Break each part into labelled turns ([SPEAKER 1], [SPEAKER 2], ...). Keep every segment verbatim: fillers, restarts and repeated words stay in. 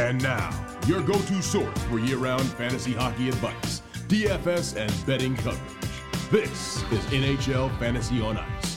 [SPEAKER 1] And now, your go-to source for year-round fantasy hockey advice, D F S and betting coverage. This is N H L Fantasy on Ice.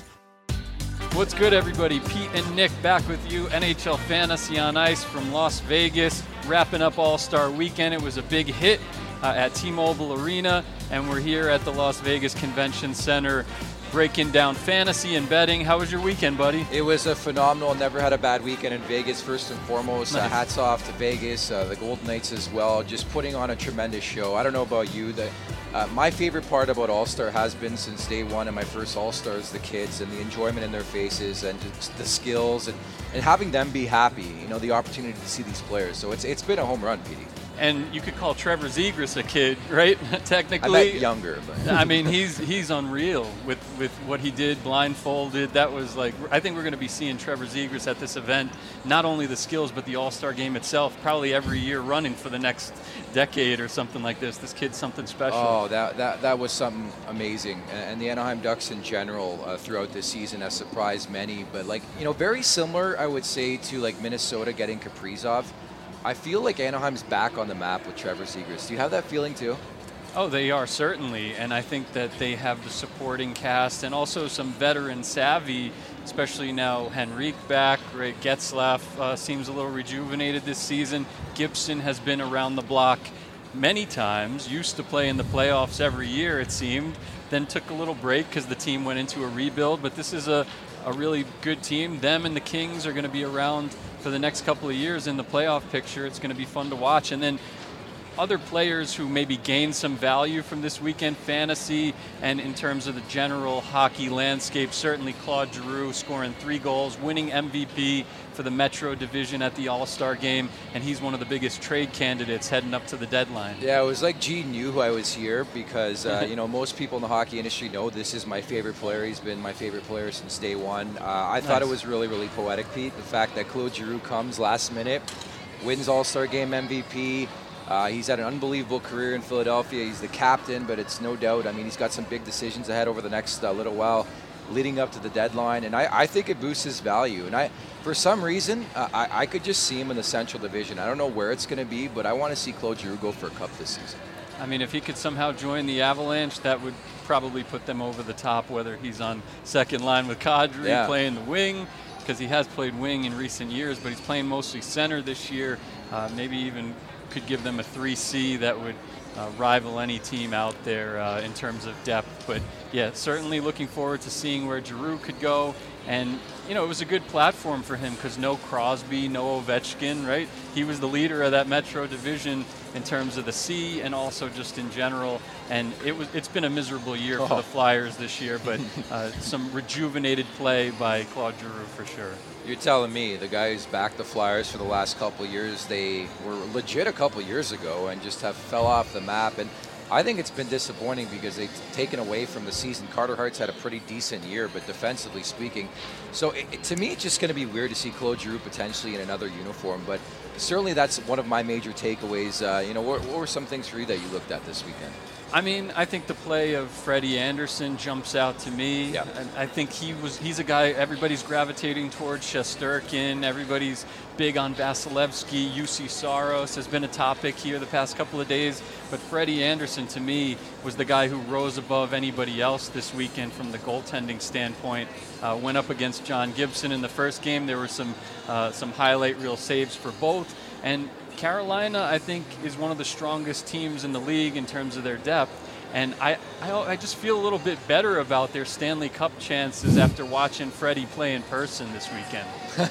[SPEAKER 2] What's good, everybody? Pete and Nick back with you. N H L Fantasy on Ice from Las Vegas, wrapping up All-Star Weekend. It was a big hit uh, at T-Mobile Arena, and we're here at the Las Vegas Convention Center breaking down fantasy and betting. How was your weekend, buddy?
[SPEAKER 3] It was a phenomenal. Never had a bad weekend in Vegas. First and foremost,
[SPEAKER 2] Nice.
[SPEAKER 3] uh, hats off to Vegas, uh, the Golden Knights as well, just putting on a tremendous show. I don't know about you, the, uh, my favorite part about All-Star has been since day one and my first All-Star is the kids and the enjoyment in their faces and just the skills and, and having them be happy, you know, the opportunity to see these players. So it's it's been a home run, Petey.
[SPEAKER 2] And you could call Trevor Zegras a kid, right? Technically.
[SPEAKER 3] I meant younger, but
[SPEAKER 2] I mean, he's he's unreal with, with what he did blindfolded. That was like, I think we're going to be seeing Trevor Zegras at this event. Not only the skills, but the All-Star game itself, probably every year running for the next decade or something like this. This kid's something special.
[SPEAKER 3] Oh, that that, that was something amazing. And, and the Anaheim Ducks in general uh, throughout this season has surprised many. But, like, you know, very similar, I would say, to, like, Minnesota getting Kaprizov. I feel like Anaheim's back on the map with Trevor Zegras. Do you have that feeling too?
[SPEAKER 2] Oh, they are, certainly. And I think that they have the supporting cast and also some veteran savvy, especially now Henrique back. Right? Getzlaf uh, seems a little rejuvenated this season. Gibson has been around the block many times, used to play in the playoffs every year, it seemed. Then took a little break because the team went into a rebuild. But this is a, a really good team. Them and the Kings are going to be around for the next couple of years in the playoff picture. It's going to be fun to watch. And then other players who maybe gained some value from this weekend fantasy and in terms of the general hockey landscape, certainly Claude Giroux scoring three goals, winning M V P for the Metro Division at the All-Star Game, and he's one of the biggest trade candidates heading up to the deadline.
[SPEAKER 3] Yeah, it was like G knew who I was here because, uh, you know, most people in the hockey industry know this is my favorite player. He's been my favorite player since day one. Uh, I
[SPEAKER 2] Nice.
[SPEAKER 3] thought it was really, really poetic, Pete, the fact that Claude Giroux comes last minute, wins All-Star Game M V P. Uh, he's had an unbelievable career in Philadelphia. He's the captain, but it's no doubt, I mean, he's got some big decisions ahead over the next uh, little while leading up to the deadline, and I, I think it boosts his value. And I, for some reason, uh, I, I could just see him in the Central Division. I don't know where it's going to be, but I want to see Claude Giroux go for a cup this season.
[SPEAKER 2] I mean, if he could somehow join the Avalanche, that would probably put them over the top, whether he's on second line with Kadri,
[SPEAKER 3] Yeah.
[SPEAKER 2] playing the wing, because he has played wing in recent years, but he's playing mostly center this year. Uh, maybe even could give them a three C that would uh, rival any team out there uh, in terms of depth. But yeah, certainly looking forward to seeing where Giroux could go. And, you know, it was a good platform for him because no Crosby, no Ovechkin, right? He was the leader of that Metro Division in terms of the C and also just in general. And it was, it's been a miserable year
[SPEAKER 3] Oh.
[SPEAKER 2] for the Flyers this year, but uh, some rejuvenated play by Claude Giroux for sure.
[SPEAKER 3] You're telling me the guy who's backed the Flyers for the last couple of years, they were legit a couple of years ago and just have fell off the map. And I think it's been disappointing because they've taken away from the season. Carter Hart's had a pretty decent year, but defensively speaking. So it, it, to me, it's just going to be weird to see Claude Giroux potentially in another uniform. But certainly that's one of my major takeaways. Uh, you know, what, what were some things for you that you looked at this weekend?
[SPEAKER 2] I mean, I think the play of Freddie Anderson jumps out to me.
[SPEAKER 3] Yeah.
[SPEAKER 2] And I think he was he's a guy everybody's gravitating towards. Shesterkin, everybody's big on Vasilevsky. U C Saros has been a topic here the past couple of days. But Freddie Anderson, to me, was the guy who rose above anybody else this weekend from the goaltending standpoint. Uh, went up against John Gibson in the first game. There were some uh, some highlight reel saves for both. And Carolina, I think, is one of the strongest teams in the league in terms of their depth. And I, I, I just feel a little bit better about their Stanley Cup chances after watching Freddie play in person this weekend.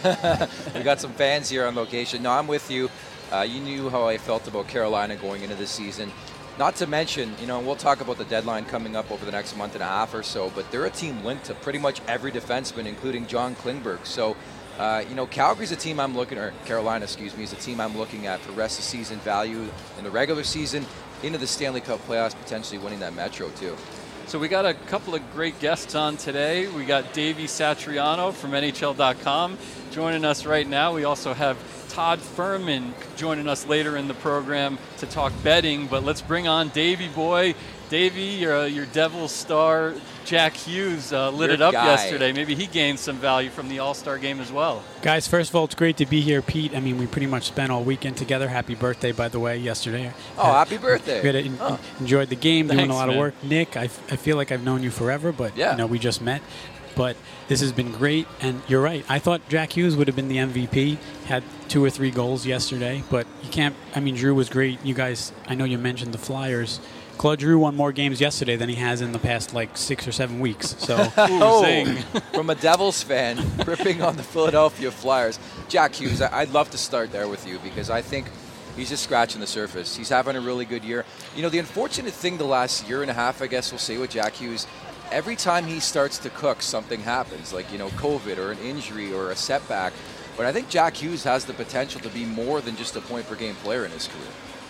[SPEAKER 3] We got some fans here on location. No, I'm with you. Uh, you knew how I felt about Carolina going into this season. Not to mention, you know, we'll talk about the deadline coming up over the next month and a half or so, but they're a team linked to pretty much every defenseman, including John Klingberg. So, uh, you know, Calgary's a team I'm looking, or Carolina, excuse me, is a team I'm looking at for rest of season value in the regular season, into the Stanley Cup playoffs, potentially winning that Metro too.
[SPEAKER 2] So we got a couple of great guests on today. We got Davey Satriano from N H L dot com joining us right now. We also have Todd Furman joining us later in the program to talk betting, but let's bring on Davey boy. Davey, your, uh, your Devils star, Jack Hughes, uh, lit
[SPEAKER 3] Your
[SPEAKER 2] it up
[SPEAKER 3] guy.
[SPEAKER 2] yesterday. Maybe he gained some value from the All-Star game as well.
[SPEAKER 4] Guys, first of all, it's great to be here. Pete, I mean, we pretty much spent all weekend together. Happy birthday, by the way, yesterday.
[SPEAKER 3] Oh, happy birthday.
[SPEAKER 4] We had en-
[SPEAKER 3] oh.
[SPEAKER 4] enjoyed the game,
[SPEAKER 2] Thanks,
[SPEAKER 4] doing a lot
[SPEAKER 2] man.
[SPEAKER 4] of work. Nick, I, f- I feel like I've known you forever, but
[SPEAKER 3] Yeah.
[SPEAKER 4] you know, we just met. But this has been great, and you're right. I thought Jack Hughes would have been the M V P. Had two or three goals yesterday, but you can't. I mean, Drew was great. You guys, I know you mentioned the Flyers. Claude Drew won more games yesterday than he has in the past like six or seven weeks. So
[SPEAKER 2] Ooh,
[SPEAKER 3] Oh,
[SPEAKER 2] zing.
[SPEAKER 3] from a Devils fan, ripping on the Philadelphia Flyers. Jack Hughes, I- I'd love to start there with you because I think he's just scratching the surface. He's having a really good year. You know, the unfortunate thing the last year and a half, I guess we'll say with Jack Hughes, every time he starts to cook, something happens, like, you know, COVID or an injury or a setback. But I think Jack Hughes has the potential to be more than just a point-per-game player in his career.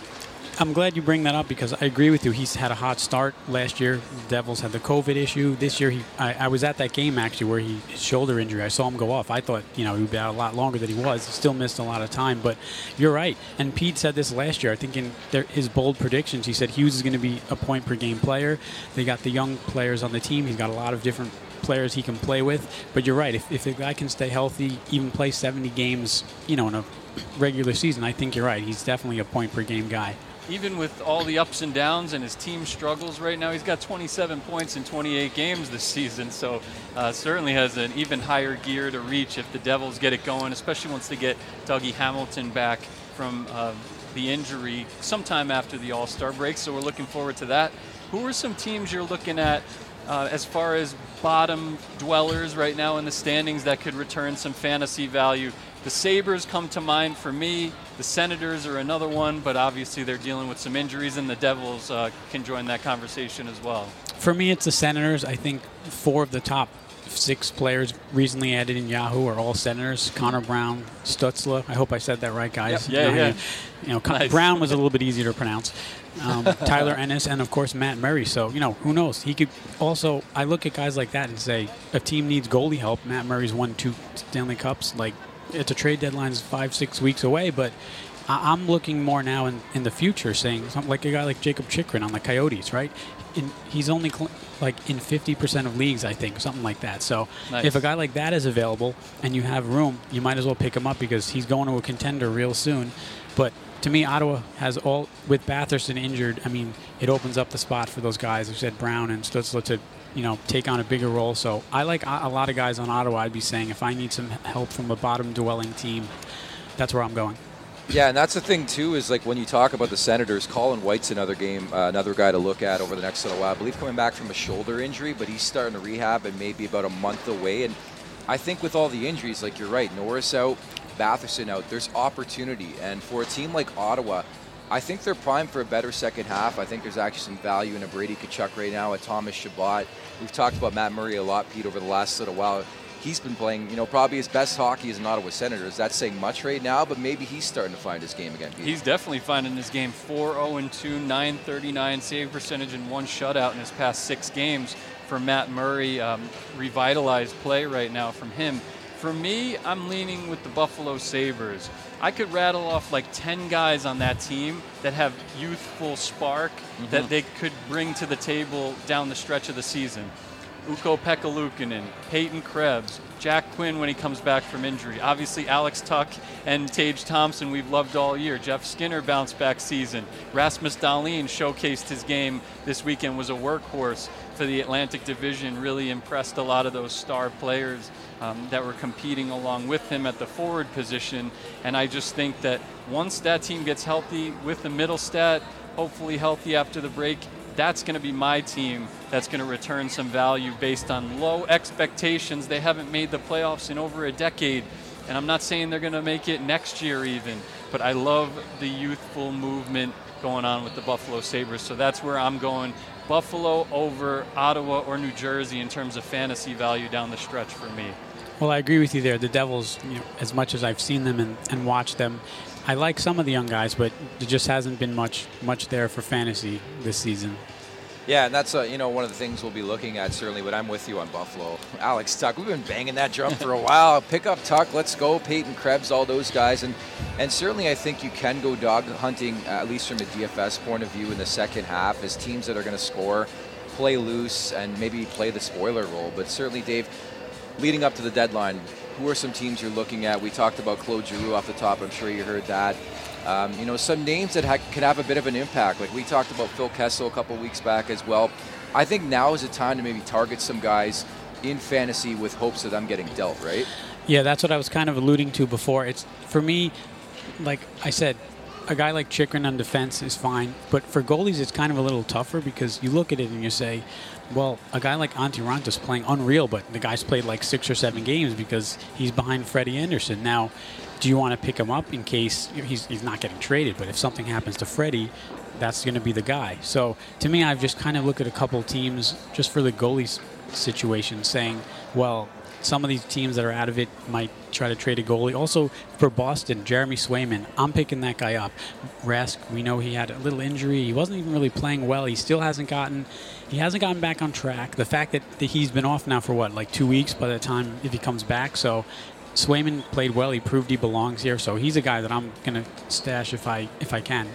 [SPEAKER 4] I'm glad you bring that up because I agree with you. He's had a hot start last year. The Devils had the COVID issue. This year, he I, I was at that game actually where he his shoulder injury. I saw him go off. I thought you know he would be out a lot longer than he was. He still missed a lot of time. But you're right. And Pete said this last year. I think in their, his bold predictions, he said Hughes is going to be a point per game player. They got the young players on the team. He's got a lot of different players he can play with. But you're right. If if the guy can stay healthy, even play seventy games, you know, in a regular season, I think you're right. He's definitely a point per game guy.
[SPEAKER 2] Even with all the ups and downs and his team struggles right now, he's got twenty-seven points in twenty-eight games this season. So uh, certainly has an even higher gear to reach if the Devils get it going, especially once they get Dougie Hamilton back from uh, the injury sometime after the All-Star break. So we're looking forward to that. Who are some teams you're looking at uh, as far as bottom dwellers right now in the standings that could return some fantasy value? The Sabres come to mind for me. The Senators are another one, but obviously they're dealing with some injuries, and the Devils uh, can join that conversation as well.
[SPEAKER 4] For me, it's the Senators. I think four of the top six players recently added in Yahoo are all Senators. Connor Brown, Stutzla. I hope I said that right, guys.
[SPEAKER 2] Yep. Yeah,
[SPEAKER 4] you know,
[SPEAKER 2] yeah.
[SPEAKER 4] You know, Con-
[SPEAKER 2] Nice.
[SPEAKER 4] Brown was a little bit easier to pronounce. Um, Tyler Ennis and, of course, Matt Murray. So, you know, who knows? He could also – I look at guys like that and say, a team needs goalie help. Matt Murray's won two Stanley Cups. Like, it's a trade deadline is five, six weeks away, but I- I'm looking more now in, in the future, saying something like a guy like Jacob Chikrin on the Coyotes, right? In, he's only cl- like in fifty percent of leagues, I think, something like that. So
[SPEAKER 2] Nice.
[SPEAKER 4] if a guy like that is available and you have room, you might as well pick him up because he's going to a contender real soon. But to me, Ottawa has all, with Batherson injured, I mean, it opens up the spot for those guys, like I said, Brown and Stutzla, to you know, take on a bigger role. So I like a a lot of guys on Ottawa. I'd be saying if I need some help from a bottom-dwelling team, that's where I'm going.
[SPEAKER 3] Yeah, and that's the thing, too, is like when you talk about the Senators, Colin White's another game, uh, another guy to look at over the next little while. I believe coming back from a shoulder injury, but he's starting to rehab and maybe about a month away. And I think with all the injuries, like you're right, Norris out, Batherson out, there's opportunity. And for a team like Ottawa, I think they're primed for a better second half. I think there's actually some value in a Brady Tkachuk right now, a Thomas Chabot. We've talked about Matt Murray a lot, Pete, over the last little while. He's been playing, you know, probably his best hockey as an Ottawa Senators. That's saying much right now, but maybe he's starting to find his game again, Pete.
[SPEAKER 2] He's definitely finding his game. four oh two, nine thirty-nine save percentage, and one shutout in his past six games for Matt Murray. Um, revitalized play right now from him. For me, I'm leaning with the Buffalo Sabres. I could rattle off like ten guys on that team that have youthful spark mm-hmm. that they could bring to the table down the stretch of the season. Ukko Pekka-Luukkonen, Peyton Krebs, Jack Quinn when he comes back from injury. Obviously, Alex Tuck and Tage Thompson we've loved all year. Jeff Skinner bounced back season. Rasmus Dahlin showcased his game this weekend, was a workhorse for the Atlantic Division, really impressed a lot of those star players um, that were competing along with him at the forward position. And I just think that once that team gets healthy with the Middlestat, hopefully healthy after the break, that's going to be my team that's going to return some value based on low expectations. They haven't made the playoffs in over a decade, and I'm not saying they're going to make it next year even, but I love the youthful movement going on with the Buffalo Sabres, so that's where I'm going. Buffalo over Ottawa or New Jersey in terms of fantasy value down the stretch for me.
[SPEAKER 4] Well, I agree with you there. The Devils, you know, as much as I've seen them and, and watched them, I like some of the young guys, but there just hasn't been much much there for fantasy this season.
[SPEAKER 3] Yeah, and that's uh, you know one of the things we'll be looking at certainly. But I'm with you on Buffalo. Alex Tuch, we've been banging that drum for a while. Pick up Tuch, let's go. Peyton Krebs, all those guys, and and certainly I think you can go dog hunting at least from a D F S point of view in the second half as teams that are going to score, play loose, and maybe play the spoiler role. But certainly, Dave, leading up to the deadline, who are some teams you're looking at? We talked about Claude Giroux off the top. I'm sure you heard that. Um, you know, some names that ha- could have a bit of an impact. Like we talked about Phil Kessel a couple weeks back as well. I think now is the time to maybe target some guys in fantasy with hopes of them getting dealt, right?
[SPEAKER 4] Yeah, that's what I was kind of alluding to before. It's for me, like I said, a guy like Chychrun on defense is fine, but for goalies it's kind of a little tougher because you look at it and you say, well, a guy like Antti Ranta's playing unreal, but the guy's played like six or seven games because he's behind Freddie Anderson. Now, do you want to pick him up in case he's, he's not getting traded? But if something happens to Freddie, that's going to be the guy. So to me, I've just kind of looked at a couple of teams just for the goalies situation, saying, well, some of these teams that are out of it might try to trade a goalie. Also, for Boston, Jeremy Swayman, I'm picking that guy up. Rask, we know he had a little injury. He wasn't even really playing well. He still hasn't gotten he hasn't gotten back on track. The fact that he's been off now for, what, like two weeks by the time if he comes back. So Swayman played well. He proved he belongs here. So he's a guy that I'm going to stash if I if I can.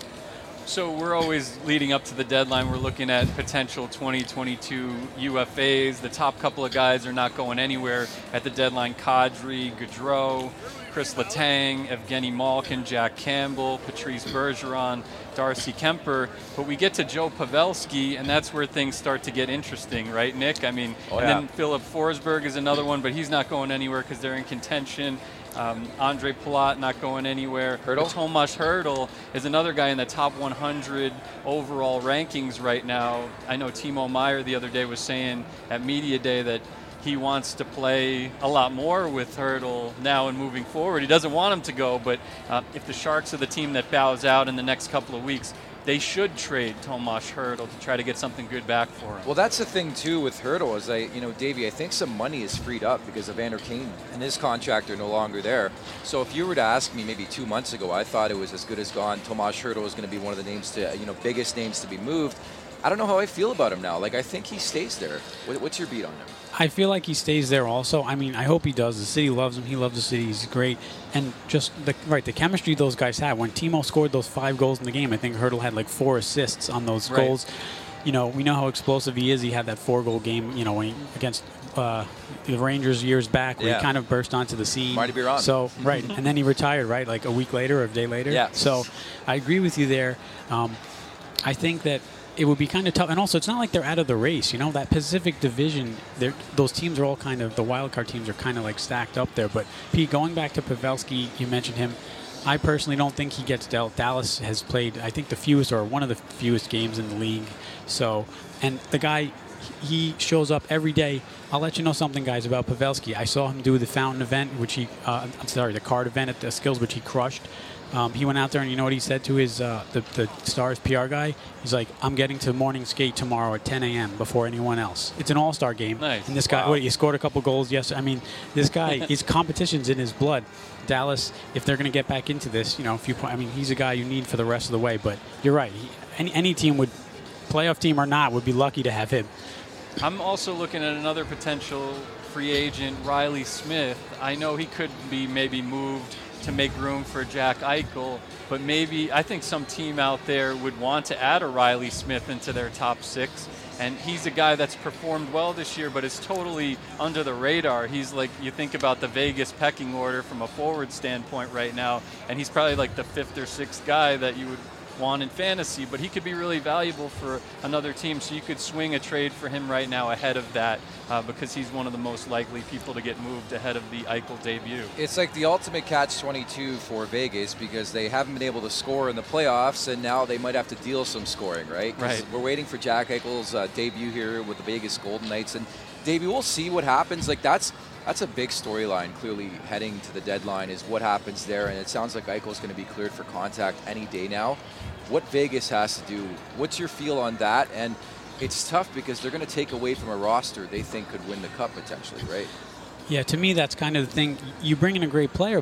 [SPEAKER 2] So we're always leading up to the deadline. We're looking at potential twenty twenty-two U F As. The top couple of guys are not going anywhere at the deadline. Kadri, Gaudreau, Chris Letang, Evgeny Malkin, Jack Campbell, Patrice Bergeron, Darcy Kemper. But we get to Joe Pavelski, and that's where things start to get interesting, right, Nick? I mean,
[SPEAKER 3] oh,
[SPEAKER 2] and
[SPEAKER 3] yeah.
[SPEAKER 2] then Philip Forsberg is another one, but he's not going anywhere because they're in contention. Um, Andre Palat not going anywhere.
[SPEAKER 3] Hurdle?
[SPEAKER 2] Tomas Hurdle is another guy in the top one hundred overall rankings right now. I know Timo Meyer the other day was saying at Media Day that he wants to play a lot more with Hurdle now and moving forward. He doesn't want him to go, but uh, if the Sharks are the team that bows out in the next couple of weeks, they should trade Tomas Hurdle to try to get something good back for him.
[SPEAKER 3] Well, that's the thing, too, with Hurdle is, I, you know, Davey, I think some money is freed up because Evander Kane and his contract are no longer there. So if you were to ask me maybe two months ago, I thought it was as good as gone. Tomas Hurdle was going to be one of the names to, you know, biggest names to be moved. I don't know how I feel about him now. Like, I think he stays there. What, what's your beat on him?
[SPEAKER 4] I feel like he stays there also. I mean, I hope he does. The city loves him. He loves the city. He's great. And just, the right, the chemistry those guys have. When Timo scored those five goals in the game, I think Hurdle had like four assists on those
[SPEAKER 2] right.
[SPEAKER 4] goals. You know, we know how explosive he is. He had that four-goal game, you know, when he, against uh, the Rangers years back where
[SPEAKER 3] yeah.
[SPEAKER 4] he kind of burst onto the scene.
[SPEAKER 3] Marty Biron.
[SPEAKER 4] So, right. And then he retired, right, like a week later or a day later.
[SPEAKER 3] Yeah.
[SPEAKER 4] So I agree with you there. Um, I think that it would be kind of tough. And also, it's not like they're out of the race. You know, that Pacific Division, those teams are all kind of, the wild card teams are kind of like stacked up there. But, Pete, going back to Pavelski, you mentioned him. I personally don't think he gets dealt. Dallas has played, I think, the fewest or one of the fewest games in the league. So, and the guy, he shows up every day. I'll let you know something, guys, about Pavelski. I saw him do the fountain event, which he, uh, I'm sorry, the card event at the Skills, which he crushed. Um, he went out there and you know what he said to his uh, the, the Stars P R guy? He's like, I'm getting to morning skate tomorrow at ten a.m. before anyone else. It's an all-star game.
[SPEAKER 2] Nice.
[SPEAKER 4] And this guy,
[SPEAKER 2] Wow.
[SPEAKER 4] what, he scored a couple goals yesterday. I mean, this guy, his competition's in his blood. Dallas, if they're going to get back into this, you know, a few points. I mean, he's a guy you need for the rest of the way. But you're right. He, any, any team would, playoff team or not, would be lucky to have him.
[SPEAKER 2] I'm also looking at another potential free agent, Riley Smith. I know he could be maybe moved to make room for Jack Eichel, but maybe I think some team out there would want to add a Riley Smith into their top six. And he's a guy that's performed well this year, but is totally under the radar. He's like, you think about the Vegas pecking order from a forward standpoint right now, and he's probably like the fifth or sixth guy that you would want in fantasy, but he could be really valuable for another team. So you could swing a trade for him right now ahead of that uh, because he's one of the most likely people to get moved ahead of the Eichel debut.
[SPEAKER 3] It's like the ultimate catch twenty-two for Vegas because they haven't been able to score in the playoffs, and now they might have to deal some scoring, right? 'Cause
[SPEAKER 2] Right.
[SPEAKER 3] we're waiting for Jack Eichel's uh, debut here with the Vegas Golden Knights, and Davey, we'll see what happens. Like that's that's a big storyline. Clearly, heading to the deadline is what happens there, and it sounds like Eichel's going to be cleared for contact any day now. What Vegas has to do, what's your feel on that? And it's tough because they're going to take away from a roster they think could win the cup potentially, right?
[SPEAKER 4] Yeah, to me, that's kind of the thing. You bring in a great player, but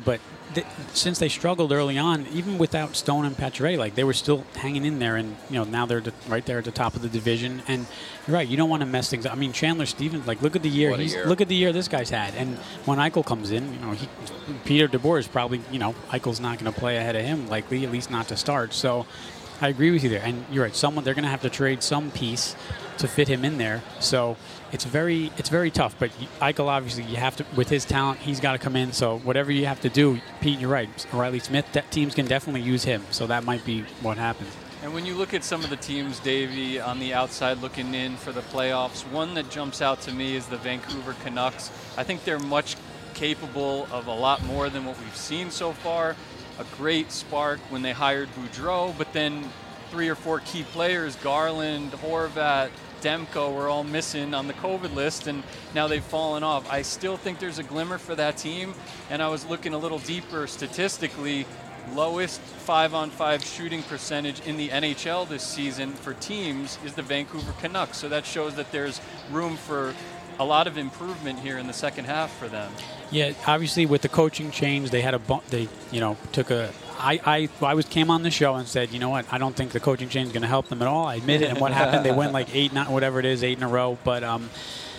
[SPEAKER 4] th- since they struggled early on, even without Stone and Pacioretty, like they were still hanging in there, and you know now they're the, right there at the top of the division. And you're right, you don't want to mess things up. I mean, Chandler Stevens, like look at the year
[SPEAKER 3] What a
[SPEAKER 4] he's
[SPEAKER 3] year.
[SPEAKER 4] look at the year this guy's had, and when Eichel comes in, you know he, Peter DeBoer is probably you know Eichel's not going to play ahead of him, likely at least not to start. So I agree with you there, and you're right. Someone they're going to have to trade some piece to fit him in there. So it's very it's very tough. But Eichel, obviously, you have to with his talent, he's got to come in. So whatever you have to do, Pete, you're right. Riley Smith, that teams can definitely use him. So that might be what happens.
[SPEAKER 2] And when you look at some of the teams, Davey, on the outside looking in for the playoffs, one that jumps out to me is the Vancouver Canucks. I think they're much capable of a lot more than what we've seen so far. A great spark when they hired Boudreau, but then three or four key players, Garland, Horvat, Demko, were all missing on the COVID list, and now they've fallen off. I still think there's a glimmer for that team, and I was looking a little deeper statistically. Lowest five-on-five shooting percentage in the N H L this season for teams is the Vancouver Canucks. So that shows that there's room for a lot of improvement here in the second half for them.
[SPEAKER 4] Yeah, obviously with the coaching change, they had a bump. They, you know, took a. I, I, I was came on the show and said, you know what, I don't think the coaching change is going to help them at all. I admit it. And what happened? They went like eight, not whatever it is, eight in a row. But um,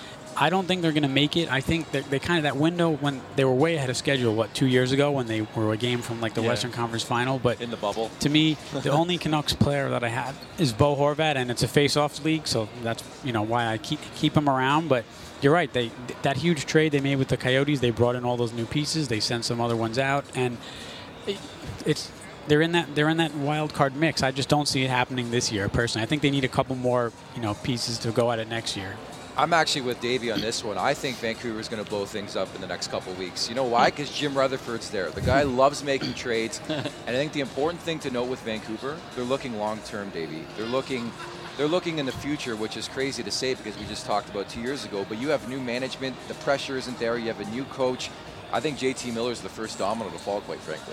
[SPEAKER 4] I don't think they're going to make it. I think that they kind of that window when they were way ahead of schedule. What two years ago when they were a game from like the
[SPEAKER 2] Yeah.
[SPEAKER 4] Western Conference Final. But
[SPEAKER 3] In the bubble.
[SPEAKER 4] to me, the only Canucks player that I have is Bo Horvat, and it's a face-off league, so that's you know why I keep keep him around. But you're right. They that huge trade they made with the Coyotes, they brought in all those new pieces. They sent some other ones out, and it, it's they're in that they're in that wild card mix. I just don't see it happening this year, personally. I think they need a couple more you know pieces to go at it next year.
[SPEAKER 3] I'm actually with Davey on this one. I think Vancouver's going to blow things up in the next couple of weeks. You know why? Because Jim Rutherford's there. The guy loves making trades. And I think the important thing to note with Vancouver, they're looking long-term, Davey. They're looking they're looking in the future, which is crazy to say because we just talked about two years ago. But you have new management. The pressure isn't there. You have a new coach. I think J T Miller's the first domino to fall, quite frankly.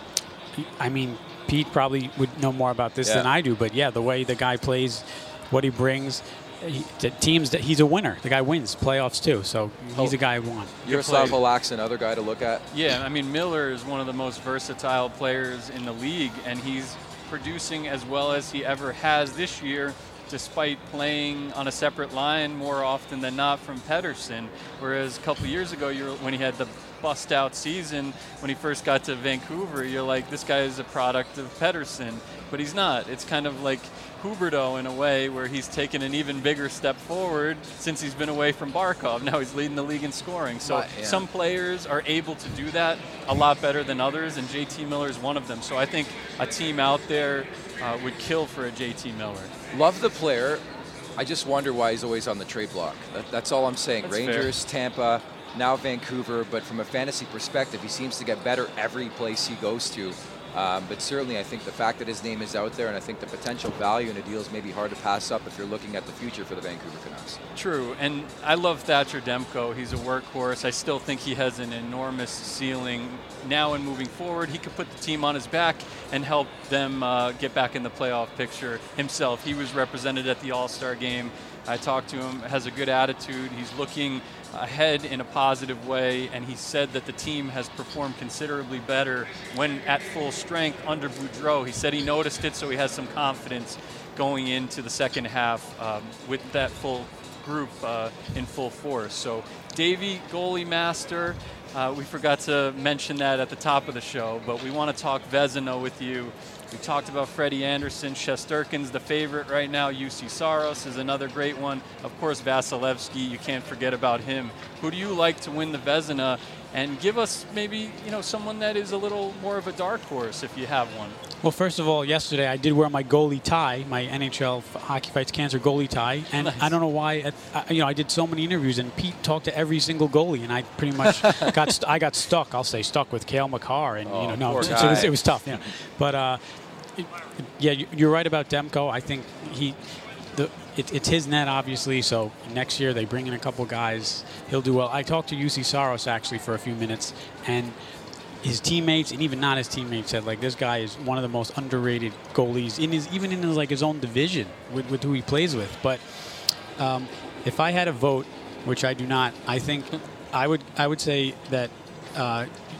[SPEAKER 4] I mean, Pete probably would know more about this
[SPEAKER 3] Yeah.
[SPEAKER 4] than I do, but yeah, the way the guy plays, what he brings, he, the teams that he's a winner. The guy wins playoffs too, so he's
[SPEAKER 3] Oh.
[SPEAKER 4] a guy who won.
[SPEAKER 3] Yaroslav Halak's another guy to look at.
[SPEAKER 2] Yeah, I mean, Miller is one of the most versatile players in the league, and he's producing as well as he ever has this year, despite playing on a separate line more often than not from Pettersson. Whereas a couple of years ago, you're, when he had the bust-out season, when he first got to Vancouver, you're like, this guy is a product of Pettersson. But he's not. It's kind of like Huberdeau in a way, where he's taken an even bigger step forward since he's been away from Barkov. Now he's leading the league in scoring. So
[SPEAKER 3] Right, yeah.
[SPEAKER 2] some players are able to do that a lot better than others, and J T Miller is one of them. So I think a team out there uh, would kill for a J T Miller.
[SPEAKER 3] Love the player. I just wonder why he's always on the trade block. That, that's all I'm saying.
[SPEAKER 2] That's
[SPEAKER 3] Rangers, Tampa, now Vancouver. But from a fantasy perspective, he seems to get better every place he goes to. Um, but certainly, I think the fact that his name is out there, and I think the potential value in a deal is maybe hard to pass up if you're looking at the future for the Vancouver Canucks.
[SPEAKER 2] True, and I love Thatcher Demko. He's a workhorse. I still think he has an enormous ceiling now and moving forward. He could put the team on his back and help them uh, get back in the playoff picture himself. He was represented at the All-Star game. I talked to him, has a good attitude. He's looking ahead in a positive way, and he said that the team has performed considerably better when at full strength under Boudreau. He said he noticed it, so he has some confidence going into the second half um, with that full group uh, in full force. So Davey, goalie master, uh, we forgot to mention that at the top of the show, but we want to talk Vezina with you. We talked about Freddie Anderson. Shesterkin's the favorite right now. U C Saros is another great one. Of course, Vasilevsky, you can't forget about him. Who do you like to win the Vezina? And give us maybe, you know, someone that is a little more of a dark horse if you have one.
[SPEAKER 4] Well, first of all, yesterday I did wear my goalie tie, my N H L Hockey Fights Cancer goalie tie, and
[SPEAKER 2] Nice.
[SPEAKER 4] I don't know why. At, I, you know, I did so many interviews, and Pete talked to every single goalie, and I pretty much got st- I got stuck. I'll say stuck with Cale Makar, and
[SPEAKER 3] Oh,
[SPEAKER 4] you know, no,
[SPEAKER 3] poor
[SPEAKER 4] so it, was,
[SPEAKER 3] guy.
[SPEAKER 4] it was tough. Yeah, but uh, it, yeah, you- you're right about Demko. I think he. The, it, it's his net, obviously, so next year they bring in a couple guys. He'll do well. I talked to U C Saros, actually, for a few minutes, and his teammates, and even not his teammates, said, like, this guy is one of the most underrated goalies, in his even in his, like, his own division with, with who he plays with. But um, if I had a vote, which I do not, I think I would I would say that uh,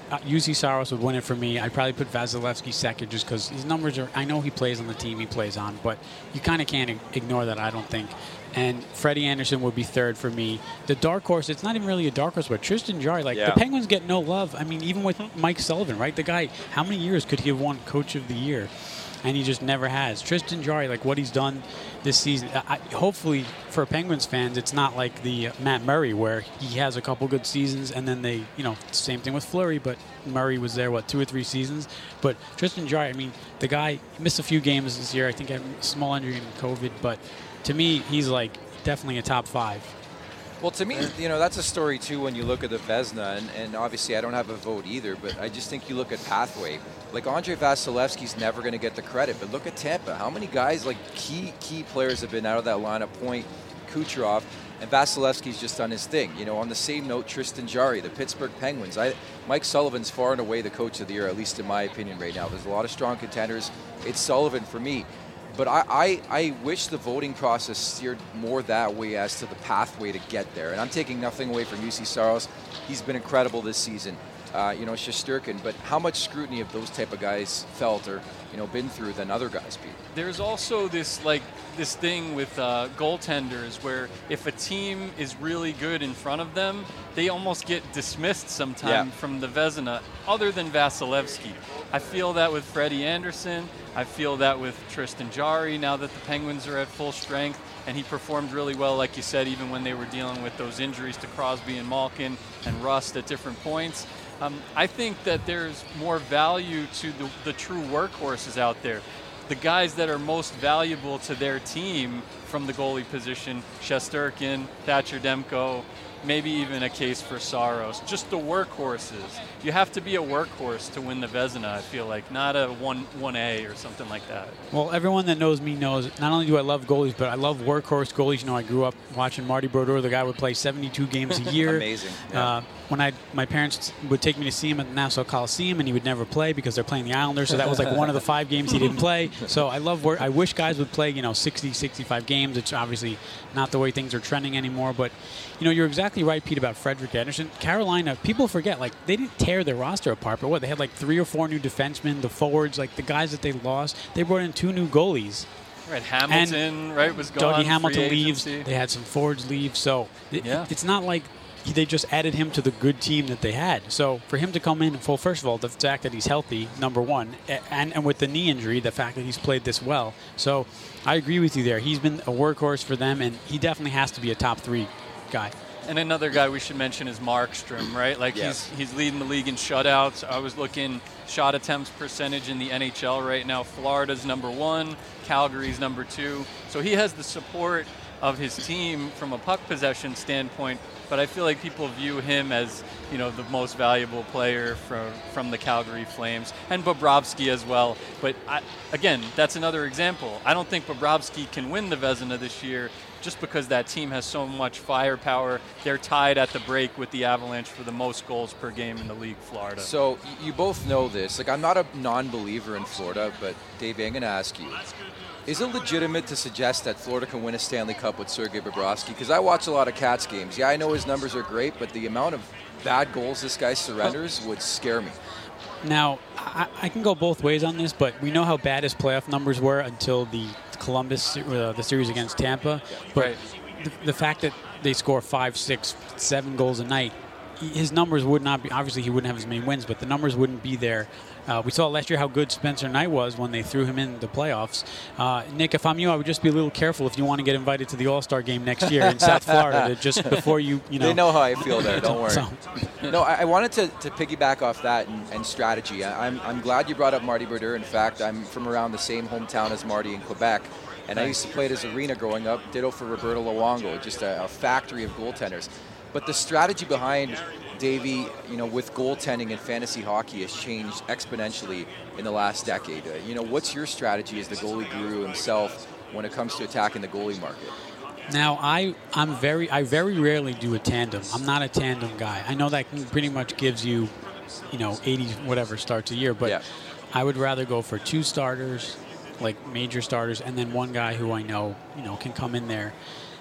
[SPEAKER 4] uh, U C Saros would win it for me. I'd probably put Vasilevsky second just because his numbers are, I know he plays on the team he plays on, but you kind of can't ignore that, I don't think. And Freddie Anderson would be third for me. The dark horse, it's not even really a dark horse, but Tristan Jarry, like
[SPEAKER 3] yeah.
[SPEAKER 4] the Penguins get no love. I mean, even with Mike Sullivan, right? The guy, how many years could he have won Coach of the Year? And he just never has. Tristan Jarry, like what he's done this season, I, hopefully for Penguins fans, it's not like the uh, Matt Murray where he has a couple good seasons and then they, you know, same thing with Fleury, but Murray was there, what, two or three seasons? But Tristan Jarry, I mean, the guy missed a few games this year. I think he had a small injury in COVID, but to me, he's like definitely a top five.
[SPEAKER 3] Well, to me, you know, that's a story, too, when you look at the Vezina, and, and obviously I don't have a vote either, but I just think you look at pathway. Like, Andre Vasilevsky's never going to get the credit, but look at Tampa. How many guys, like, key key players have been out of that lineup, Point, Kucherov, and Vasilevsky's just done his thing. You know, on the same note, Tristan Jarry, the Pittsburgh Penguins. I, Mike Sullivan's far and away the coach of the year, at least in my opinion right now. There's a lot of strong contenders. It's Sullivan for me. But I, I, I wish the voting process steered more that way as to the pathway to get there. And I'm taking nothing away from U C Saros. He's been incredible this season. Uh, you know, Shesterkin. But how much scrutiny have those type of guys felt or, you know, been through than other guys, Pete?
[SPEAKER 2] There's also this, like, this thing with uh, goaltenders where if a team is really good in front of them, they almost get dismissed sometime
[SPEAKER 3] yeah.
[SPEAKER 2] from the Vezina, other than Vasilevsky. I feel that with Freddie Anderson. I feel that with Tristan Jarry now that the Penguins are at full strength, and he performed really well, like you said, even when they were dealing with those injuries to Crosby and Malkin and Rust at different points. Um, I think that there's more value to the, the true workhorses out there. The guys that are most valuable to their team from the goalie position, Shesterkin, Thatcher Demko, maybe even a case for Saros. Just the workhorses. You have to be a workhorse to win the Vezina, I feel like, not a one, 1A or something like that.
[SPEAKER 4] Well, everyone that knows me knows not only do I love goalies, but I love workhorse goalies. You know, I grew up watching Marty Brodeur. The guy would play seventy-two games a year.
[SPEAKER 3] Amazing. Yeah.
[SPEAKER 4] Uh, when I, my parents would take me to see him at the Nassau Coliseum, and he would never play because they're playing the Islanders. So that was like one of the five games he didn't play. So I love work. I wish guys would play, you know, sixty, sixty-five games. It's obviously not the way things are trending anymore. But, you know, you're exactly right, Pete, about Frederik Andersen. Carolina, people forget, like, they didn't tear their roster apart. But what, they had like three or four new defensemen, the forwards, like the guys that they lost. They brought in two new goalies.
[SPEAKER 2] Right, Hamilton,
[SPEAKER 4] and
[SPEAKER 2] right, was gone.
[SPEAKER 4] Dougie Hamilton leaves.
[SPEAKER 2] Agency.
[SPEAKER 4] They had some forwards leave. So it,
[SPEAKER 2] yeah.
[SPEAKER 4] it's not like they just added him to the good team that they had. So for him to come in, well, first of all, the fact that he's healthy, number one, and, and with the knee injury, the fact that he's played this well. So I agree with you there. He's been a workhorse for them, and he definitely has to be a top three guy.
[SPEAKER 2] And another guy we should mention is Markstrom, right? Like
[SPEAKER 3] yes.
[SPEAKER 2] he's he's leading the league in shutouts. I was looking shot attempts percentage in the N H L right now. Florida's number one, Calgary's number two. So he has the support of his team from a puck possession standpoint, but I feel like people view him as, you know, the most valuable player from from the Calgary Flames, and Bobrovsky as well. But I, again, that's another example. I don't think Bobrovsky can win the Vezina this year just because that team has so much firepower. They're tied at the break with the Avalanche for the most goals per game in the league, Florida.
[SPEAKER 3] So you both know this. Like, I'm not a non-believer in Florida, but Dave, I'm going to ask you, is it legitimate to suggest that Florida can win a Stanley Cup with Sergei Bobrovsky? Because I watch a lot of Cats games. Yeah, I know his numbers are great, but the amount of bad goals this guy surrenders would scare me.
[SPEAKER 4] Now, I, I can go both ways on this, but we know how bad his playoff numbers were until the Columbus, uh, the series against Tampa. But
[SPEAKER 2] right.
[SPEAKER 4] the, the fact that they score five, six, seven goals a night, his numbers would not be, obviously he wouldn't have as many wins, but the numbers wouldn't be there. Uh, we saw last year how good Spencer Knight was when they threw him in the playoffs. Uh, Nick, if I'm you, I would just be a little careful if you want to get invited to the All-Star game next year in South Florida, just before you, you know.
[SPEAKER 3] They know how I feel there, don't worry.
[SPEAKER 4] So.
[SPEAKER 3] No, I, I wanted to, to piggyback off that and, and strategy. I, I'm, I'm glad you brought up Marty Brodeur. In fact, I'm from around the same hometown as Marty in Quebec, and I used to play at his arena growing up, ditto for Roberto Luongo, just a, a factory of goaltenders. But the strategy behind Davey, you know, with goaltending and fantasy hockey has changed exponentially in the last decade. Uh, you know, what's your strategy as the goalie guru himself when it comes to attacking the goalie market?
[SPEAKER 4] Now, I, I'm very, I very rarely do a tandem. I'm not a tandem guy. I know that pretty much gives you, you know, eighty whatever starts a year, but
[SPEAKER 3] yeah.
[SPEAKER 4] I would rather go for two starters, like major starters, and then one guy who I know, you know, can come in there.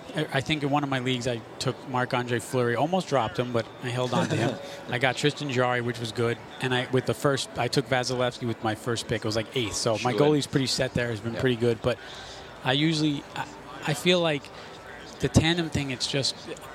[SPEAKER 4] I think in one of my leagues I took Marc-Andre Fleury, almost dropped him, but I held on to him. I got Tristan Jarry, which was good, and I with the first I took Vasilevsky with my first pick. It was like eighth, so my goalie's pretty set there. Has been yeah. pretty good, but I usually I, I feel like the tandem thing. It's just.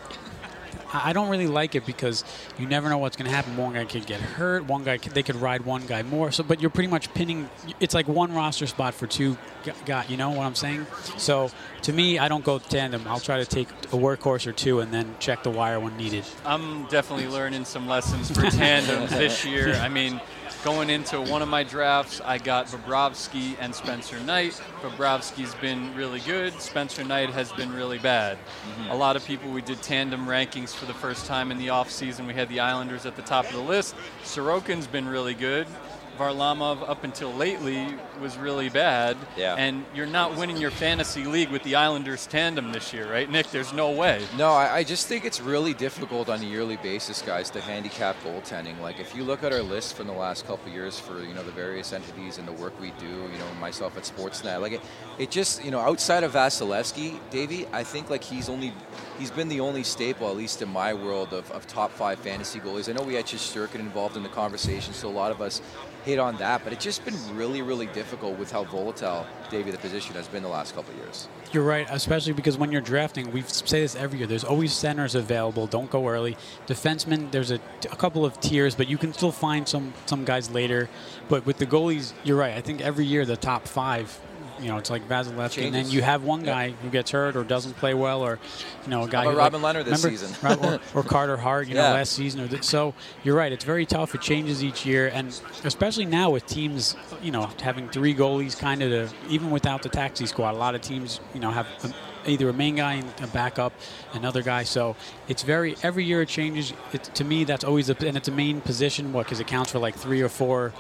[SPEAKER 4] I don't really like it because you never know what's going to happen. One guy could get hurt. One guy could, they could ride one guy more. So, but you're pretty much pinning. It's like one roster spot for two guys. You know what I'm saying? So to me, I don't go tandem. I'll try to take a workhorse or two and then check the wire when needed.
[SPEAKER 2] I'm definitely learning some lessons for tandems this year. I mean, going into one of my drafts, I got Bobrovsky and Spencer Knight. Bobrovsky's been really good. Spencer Knight has been really bad. Mm-hmm. A lot of people, we did tandem rankings for the first time in the offseason. We had the Islanders at the top of the list. Sorokin's been really good. Varlamov, up until lately, was really bad.
[SPEAKER 3] Yeah.
[SPEAKER 2] And you're not winning your fantasy league with the Islanders tandem this year, right, Nick? There's no way.
[SPEAKER 3] No, I, I just think it's really difficult on a yearly basis, guys, to handicap goaltending. Like, if you look at our list from the last couple of years for, you know, the various entities and the work we do, you know, myself at Sportsnet, like, it, it just, you know, outside of Vasilevsky, Davey, I think, like, he's only, he's been the only staple, at least in my world, of, of top five fantasy goalies. I know we had Shesterkin involved in the conversation, so a lot of us hit on that, but it's just been really, really difficult with how volatile, Davey, the position has been the last couple of years.
[SPEAKER 4] You're right, especially because when you're drafting, we say this every year, there's always centers available. Don't go early. Defensemen, there's a, a couple of tiers, but you can still find some, some guys later. But with the goalies, you're right. I think every year the top five, you know, it's like Vasilevsky, Changes. And then you have one guy yep. who gets hurt or doesn't play well, or, you know, a guy
[SPEAKER 3] How about
[SPEAKER 4] who
[SPEAKER 3] Robin
[SPEAKER 4] like,
[SPEAKER 3] Leonard this
[SPEAKER 4] remember,
[SPEAKER 3] season.
[SPEAKER 4] or, or Carter Hart, you yeah. know, last season. Or th- so you're right. It's very tough. It changes each year, and especially now with teams, you know, having three goalies, kind of, to, even without the taxi squad, a lot of teams, you know, have a, either a main guy and a backup, another guy. So it's very every year it changes. It, to me, that's always a, and it's a main position. What? Because it counts for like three or four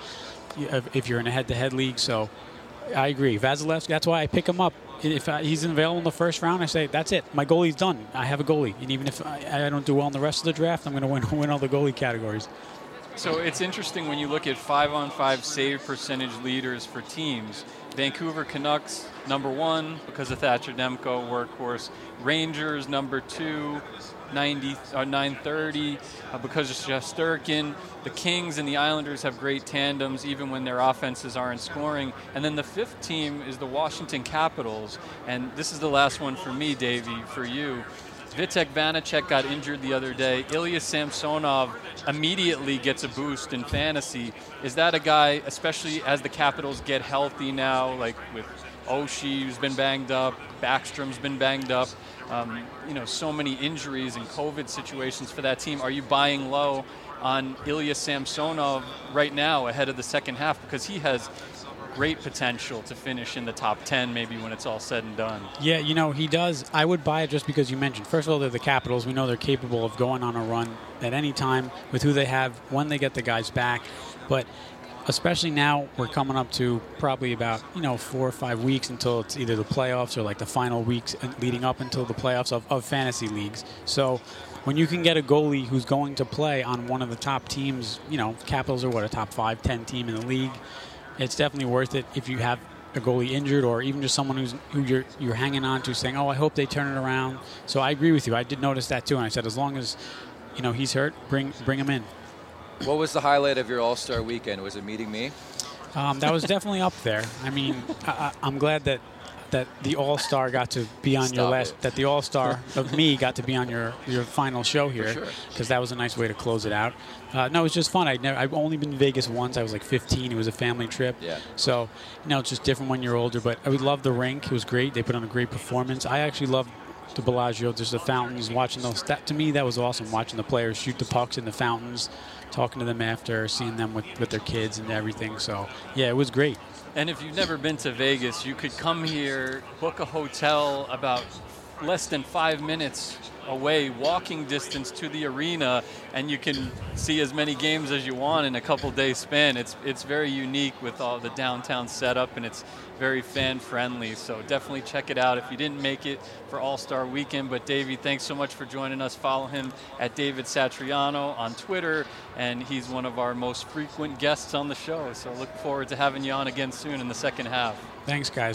[SPEAKER 4] if you're in a head-to-head league. So. I agree. Vasilevsky, that's why I pick him up. If I, he's available in the first round, I say, that's it. My goalie's done. I have a goalie. And even if I, I don't do well in the rest of the draft, I'm going to win, win all the goalie categories.
[SPEAKER 2] So it's interesting when you look at five-on-five save percentage leaders for teams. Vancouver Canucks, number one, because of Thatcher Demko, workhorse. Rangers, number two, ninety, uh, nine thirty, uh, because of Shesterkin. The Kings and the Islanders have great tandems, even when their offenses aren't scoring. And then the fifth team is the Washington Capitals. And this is the last one for me, Davey, for you. Vitek Vanacek got injured the other day. Ilya Samsonov immediately gets a boost in fantasy. Is that a guy, especially as the Capitals get healthy now, like with Oshie, who's been banged up, Backstrom's been banged up, um, you know, so many injuries and COVID situations for that team. Are you buying low on Ilya Samsonov right now ahead of the second half? Because he has great potential to finish in the top ten maybe when it's all said and done.
[SPEAKER 4] Yeah, you know, he does. I would buy it just because you mentioned. First of all, they're the Capitals. We know they're capable of going on a run at any time with who they have when they get the guys back. But especially now, we're coming up to probably about, you know, four or five weeks until it's either the playoffs or like the final weeks leading up until the playoffs of, of fantasy leagues. So when you can get a goalie who's going to play on one of the top teams, you know, Capitals are what, a top five, ten team in the league. It's definitely worth it if you have a goalie injured or even just someone who's who you're you're hanging on to, saying, "Oh, I hope they turn it around." So I agree with you. I did notice that too, and I said, as long as you know he's hurt, bring bring him in.
[SPEAKER 3] What was the highlight of your All-Star weekend? Was it meeting me?
[SPEAKER 4] Um, that was definitely up there. I mean, I, I'm glad that that the All-Star got to be on
[SPEAKER 3] Stop
[SPEAKER 4] your last.
[SPEAKER 3] it.
[SPEAKER 4] That the All-Star of me got to be on your, your final show here,
[SPEAKER 3] For sure.
[SPEAKER 4] because that was a nice way to close it out. Uh, no, it was just fun. I'd never, I've only been to Vegas once. I was like fifteen. It was a family trip.
[SPEAKER 3] Yeah.
[SPEAKER 4] So, you know, it's just different when you're older. But I would love the rink. It was great. They put on a great performance. I actually loved the Bellagio, just the fountains, watching those. That, to me, that was awesome, watching the players shoot the pucks in the fountains, talking to them after, seeing them with, with their kids and everything. So, yeah, it was great.
[SPEAKER 2] And if you've never been to Vegas, you could come here, book a hotel about less than five minutes away, walking distance to the arena, and you can see as many games as you want in a couple day span. It's it's very unique with all the downtown setup, and it's very fan friendly. So definitely check it out if you didn't make it for All-Star Weekend. But Davey, thanks so much for joining us. Follow him at David Satriano on Twitter, and he's one of our most frequent guests on the show. So look forward to having you on again soon in the second half.
[SPEAKER 4] Thanks, guys.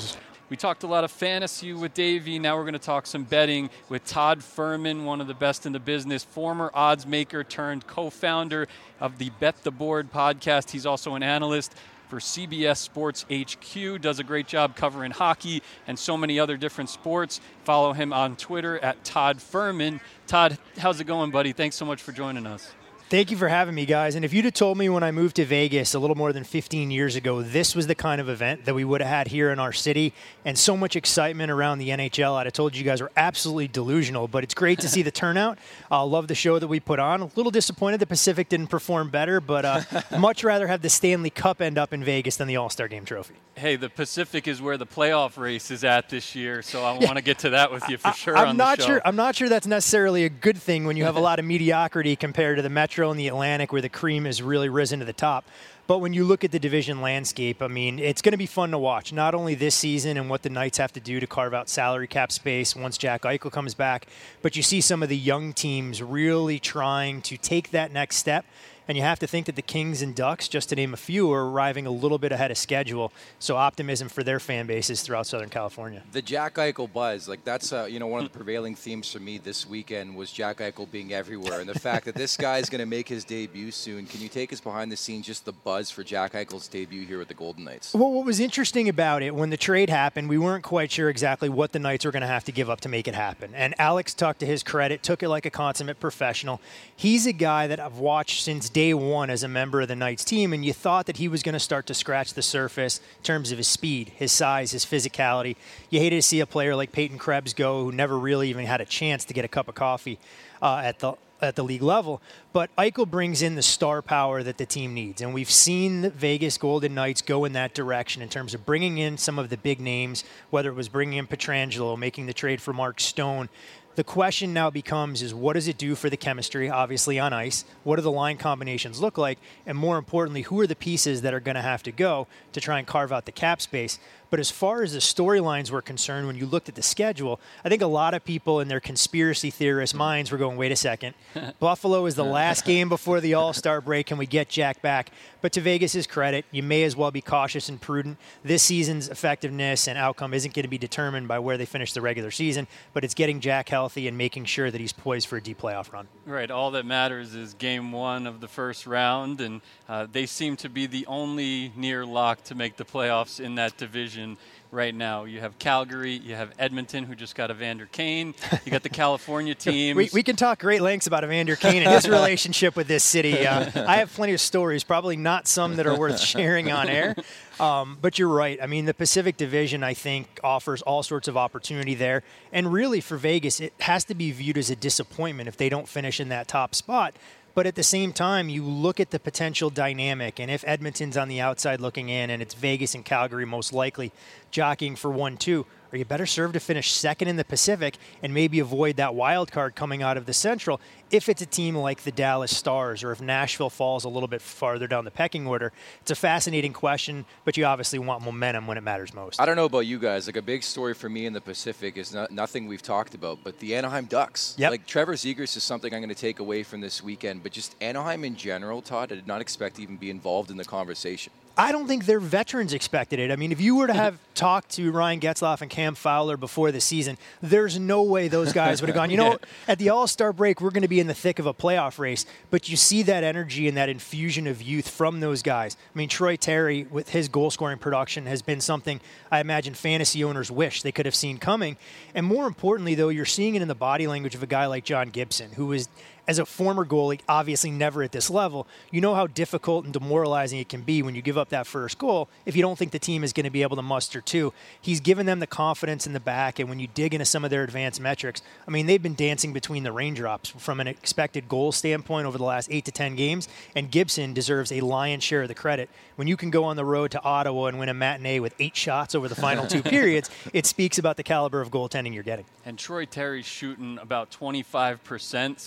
[SPEAKER 2] We talked a lot of fantasy with Davey. Now we're going to talk some betting with Todd Fuhrman, one of the best in the business, former odds maker turned co-founder of the Bet the Board podcast. He's also an analyst for C B S Sports H Q, does a great job covering hockey and so many other different sports. Follow him on Twitter at Todd Fuhrman. Todd, how's it going, buddy? Thanks so much for joining us.
[SPEAKER 5] Thank you for having me, guys. And if you'd have told me when I moved to Vegas a little more than fifteen years ago, this was the kind of event that we would have had here in our city and so much excitement around the N H L, I'd have told you guys were absolutely delusional. But it's great to see the turnout. I uh, love the show that we put on. A little disappointed the Pacific didn't perform better, but uh, much rather have the Stanley Cup end up in Vegas than the All-Star Game trophy.
[SPEAKER 2] Hey, the Pacific is where the playoff race is at this year, so I yeah. want to get to that with you for sure.
[SPEAKER 5] I, I'm
[SPEAKER 2] on
[SPEAKER 5] not
[SPEAKER 2] the show.
[SPEAKER 5] sure. I'm not sure that's necessarily a good thing when you have a lot of mediocrity compared to the Metro and the Atlantic, where the cream has really risen to the top. But when you look at the division landscape, I mean, it's going to be fun to watch, not only this season and what the Knights have to do to carve out salary cap space once Jack Eichel comes back, but you see some of the young teams really trying to take that next step. And you have to think that the Kings and Ducks, just to name a few, are arriving a little bit ahead of schedule. So optimism for their fan bases throughout Southern California.
[SPEAKER 3] The Jack Eichel buzz, like that's uh, you know one of the prevailing themes for me this weekend was Jack Eichel being everywhere, and the fact that this guy is going to make his debut soon. Can you take us behind the scenes, just the buzz for Jack Eichel's debut here with the Golden Knights?
[SPEAKER 5] Well, what was interesting about it, when the trade happened, we weren't quite sure exactly what the Knights were going to have to give up to make it happen. And Alex Tuch, to his credit, took it like a consummate professional. He's a guy that I've watched since day one as a member of the Knights team, and you thought that he was going to start to scratch the surface in terms of his speed, his size, his physicality. You hated to see a player like Peyton Krebs go, who never really even had a chance to get a cup of coffee uh, at the at the league level. But Eichel brings in the star power that the team needs, and we've seen the Vegas Golden Knights go in that direction in terms of bringing in some of the big names, whether it was bringing in Pietrangelo, making the trade for Mark Stone. The question now becomes is what does it do for the chemistry, obviously on ice? What do the line combinations look like? And more importantly, who are the pieces that are going to have to go to try and carve out the cap space? But as far as the storylines were concerned, when you looked at the schedule, I think a lot of people in their conspiracy theorist minds were going, wait a second, Buffalo is the last game before the All-Star break. Can we get Jack back? But to Vegas's credit, you may as well be cautious and prudent. This season's effectiveness and outcome isn't going to be determined by where they finish the regular season, but it's getting Jack healthy and making sure that he's poised for a deep playoff run.
[SPEAKER 2] Right. All that matters is game one of the first round, and uh, they seem to be the only near lock to make the playoffs in that division right now. You have Calgary, you have Edmonton, who just got Evander Kane. You got the California teams.
[SPEAKER 5] we, we can talk great lengths about Evander Kane and his relationship with this city. Uh, I have plenty of stories, probably not some that are worth sharing on air. Um, but you're right. I mean, the Pacific Division, I think, offers all sorts of opportunity there. And really, for Vegas, it has to be viewed as a disappointment if they don't finish in that top spot. But at the same time, you look at the potential dynamic, and if Edmonton's on the outside looking in, and it's Vegas and Calgary most likely jockeying for one two, are you better served to finish second in the Pacific and maybe avoid that wild card coming out of the Central if it's a team like the Dallas Stars or if Nashville falls a little bit farther down the pecking order? It's a fascinating question, but you obviously want momentum when it matters most.
[SPEAKER 3] I don't know about you guys. Like, a big story for me in the Pacific is not, nothing we've talked about, but the Anaheim Ducks.
[SPEAKER 5] Yep.
[SPEAKER 3] Like, Trevor Zegras is something I'm going to take away from this weekend, but just Anaheim in general, Todd, I did not expect to even be involved in the conversation.
[SPEAKER 5] I don't think their veterans expected it. I mean, if you were to have talked to Ryan Getzlaf and Cam Fowler before the season, there's no way those guys would have gone, you know, yeah. at the All-Star break, we're going to be in the thick of a playoff race. But you see that energy and that infusion of youth from those guys. I mean, Troy Terry, with his goal-scoring production, has been something I imagine fantasy owners wish they could have seen coming. And more importantly, though, you're seeing it in the body language of a guy like John Gibson, who is, as a former goalie, obviously never at this level. You know how difficult and demoralizing it can be when you give up that first goal if you don't think the team is going to be able to muster two. He's given them the confidence in the back, and when you dig into some of their advanced metrics, I mean, they've been dancing between the raindrops from an expected goal standpoint over the last eight to ten games, and Gibson deserves a lion's share of the credit. When you can go on the road to Ottawa and win a matinee with eight shots over the final two periods, it speaks about the caliber of goaltending you're getting.
[SPEAKER 2] And Troy Terry's shooting about twenty-five percent, so fans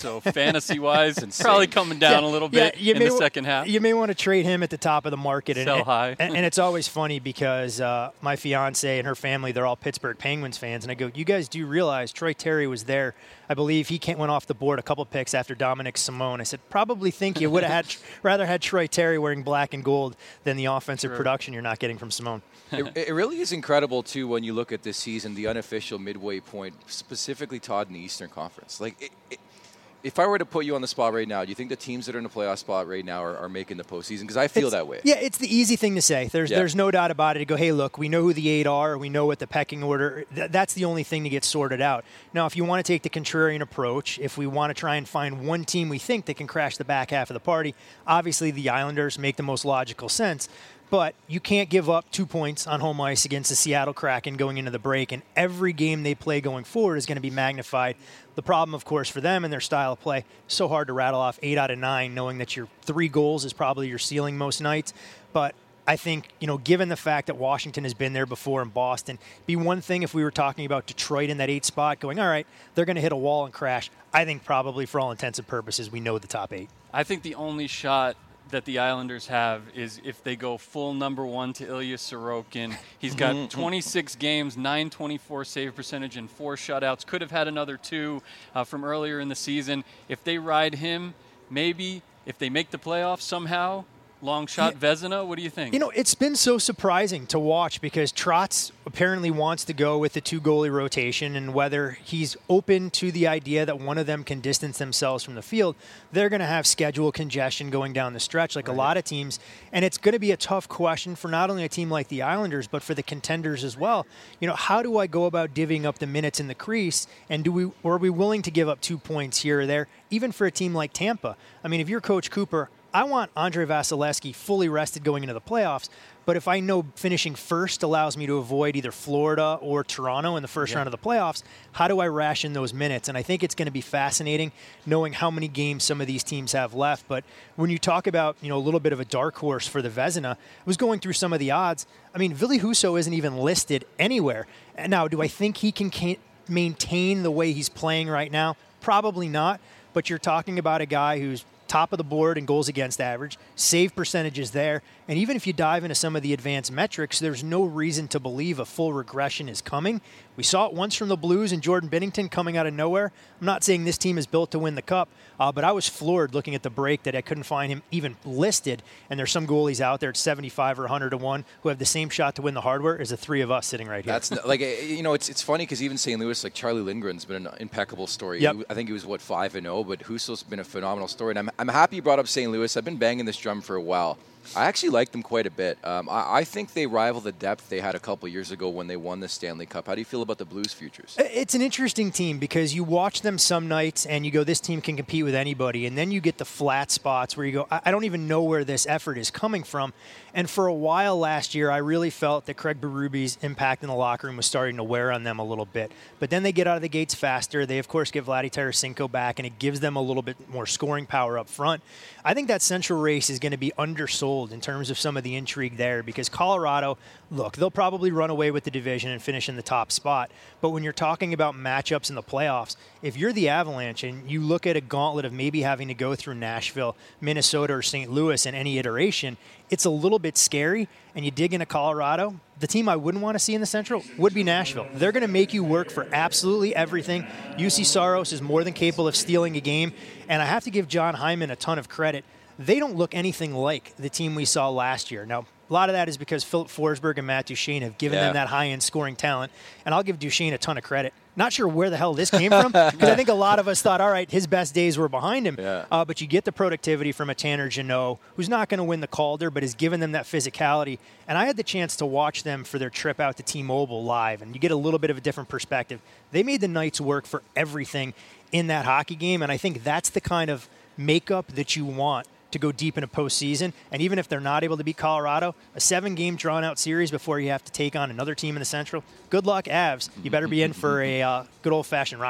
[SPEAKER 2] fantasy-wise. Probably coming down
[SPEAKER 5] yeah,
[SPEAKER 2] a little bit
[SPEAKER 5] yeah,
[SPEAKER 2] in
[SPEAKER 5] may
[SPEAKER 2] the
[SPEAKER 5] w-
[SPEAKER 2] second half.
[SPEAKER 5] You may want to trade him at the top of the market. And,
[SPEAKER 2] Sell high.
[SPEAKER 5] and, and it's always funny because uh, my fiance and her family, they're all Pittsburgh Penguins fans. And I go, you guys do realize Troy Terry was there. I believe he came, went off the board a couple picks after Dominic Simone. I said, probably think you would have had rather had Troy Terry wearing black and gold than the offensive
[SPEAKER 2] sure.
[SPEAKER 5] production you're not getting from Simone.
[SPEAKER 3] it, it really is incredible, too, when you look at this season, the unofficial midway point, specifically Todd in the Eastern Conference. Like, it, it, if I were to put you on the spot right now, do you think the teams that are in the playoff spot right now are, are making the postseason? Because I feel
[SPEAKER 5] it's,
[SPEAKER 3] that way.
[SPEAKER 5] Yeah, it's the easy thing to say. There's
[SPEAKER 3] yeah.
[SPEAKER 5] there's no doubt about it. To go, hey, look, we know who the eight are. We know what the pecking order. Th- that's the only thing to get sorted out. Now, if you want to take the contrarian approach, if we want to try and find one team we think that can crash the back half of the party, obviously the Islanders make the most logical sense. But you can't give up two points on home ice against the Seattle Kraken going into the break, and every game they play going forward is going to be magnified. The problem, of course, for them and their style of play, so hard to rattle off eight out of nine, knowing that your three goals is probably your ceiling most nights. But I think, you know, given the fact that Washington has been there before in Boston, be one thing if we were talking about Detroit in that eight spot going, all right, they're going to hit a wall and crash. I think probably for all intents and purposes, we know the top eight.
[SPEAKER 2] I think the only shot that the Islanders have is if they go full number one to Ilya Sorokin. He's got twenty-six games, nine twenty-four save percentage, and four shutouts. Could have had another two uh, from earlier in the season. If they ride him, maybe if they make the playoffs somehow, long shot yeah. Vezina, what do you think?
[SPEAKER 5] You know, it's been so surprising to watch because Trotz apparently wants to go with the two-goalie rotation, and whether he's open to the idea that one of them can distance themselves from the field, they're going to have schedule congestion going down the stretch like right. a lot of teams, and it's going to be a tough question for not only a team like the Islanders, but for the contenders as well. You know, how do I go about divvying up the minutes in the crease, and do we or are we willing to give up two points here or there, even for a team like Tampa? I mean, if you're Coach Cooper, I want Andre Vasilevsky fully rested going into the playoffs, but if I know finishing first allows me to avoid either Florida or Toronto in the first yeah. round of the playoffs, how do I ration those minutes? And I think it's going to be fascinating knowing how many games some of these teams have left. But when you talk about, you know, a little bit of a dark horse for the Vezina, I was going through some of the odds. I mean, Ville Husso isn't even listed anywhere. And now, do I think he can ca- maintain the way he's playing right now? Probably not. But you're talking about a guy who's top of the board in goals against average, save percentages there, and even if you dive into some of the advanced metrics, there's no reason to believe a full regression is coming. We saw it once from the Blues and Jordan Binnington coming out of nowhere. I'm not saying this team is built to win the Cup, uh, but I was floored looking at the break that I couldn't find him even listed, and there's some goalies out there at seventy-five or one hundred to one who have the same shot to win the hardware as the three of us sitting right here.
[SPEAKER 3] That's like, you know, it's it's funny because even Saint Louis, like Charlie Lindgren's been an impeccable story.
[SPEAKER 5] Yep.
[SPEAKER 3] I think he was, what, five and oh, but Husso's been a phenomenal story, and I'm, I'm happy you brought up Saint Louis. I've been banging this drum for a while. I actually like them quite a bit. Um, I, I think they rival the depth they had a couple years ago when they won the Stanley Cup. How do you feel about the Blues' futures?
[SPEAKER 5] It's an interesting team because you watch them some nights and you go, this team can compete with anybody. And then you get the flat spots where you go, I, I don't even know where this effort is coming from. And for a while last year, I really felt that Craig Berube's impact in the locker room was starting to wear on them a little bit. But then they get out of the gates faster. They, of course, give Vladdy Tarasenko back, and it gives them a little bit more scoring power up front. I think that Central race is going to be undersold in terms of some of the intrigue there because Colorado, look, they'll probably run away with the division and finish in the top spot. But when you're talking about matchups in the playoffs, if you're the Avalanche and you look at a gauntlet of maybe having to go through Nashville, Minnesota, or Saint Louis in any iteration, it's a little bit scary, and you dig into Colorado, the team I wouldn't want to see in the Central would be Nashville. They're going to make you work for absolutely everything. U C Saros is more than capable of stealing a game, and I have to give John Hyman a ton of credit. They don't look anything like the team we saw last year. Now, a lot of that is because Philip Forsberg and Matt Duchene have given
[SPEAKER 3] yeah.
[SPEAKER 5] them that high-end scoring talent, and I'll give Duchene a ton of credit. Not sure where the hell this came from, because I think a lot of us thought, all right, his best days were behind him.
[SPEAKER 3] Yeah.
[SPEAKER 5] Uh, but you get the productivity from a Tanner Jeannot, who's not going to win the Calder, but has given them that physicality. And I had the chance to watch them for their trip out to T-Mobile live, and you get a little bit of a different perspective. They made the Knights work for everything in that hockey game, and I think that's the kind of makeup that you want to go deep in a postseason. And even if they're not able to beat Colorado, a seven-game drawn-out series before you have to take on another team in the Central, good luck, Avs. You better be in for a uh, good old-fashioned rock fight.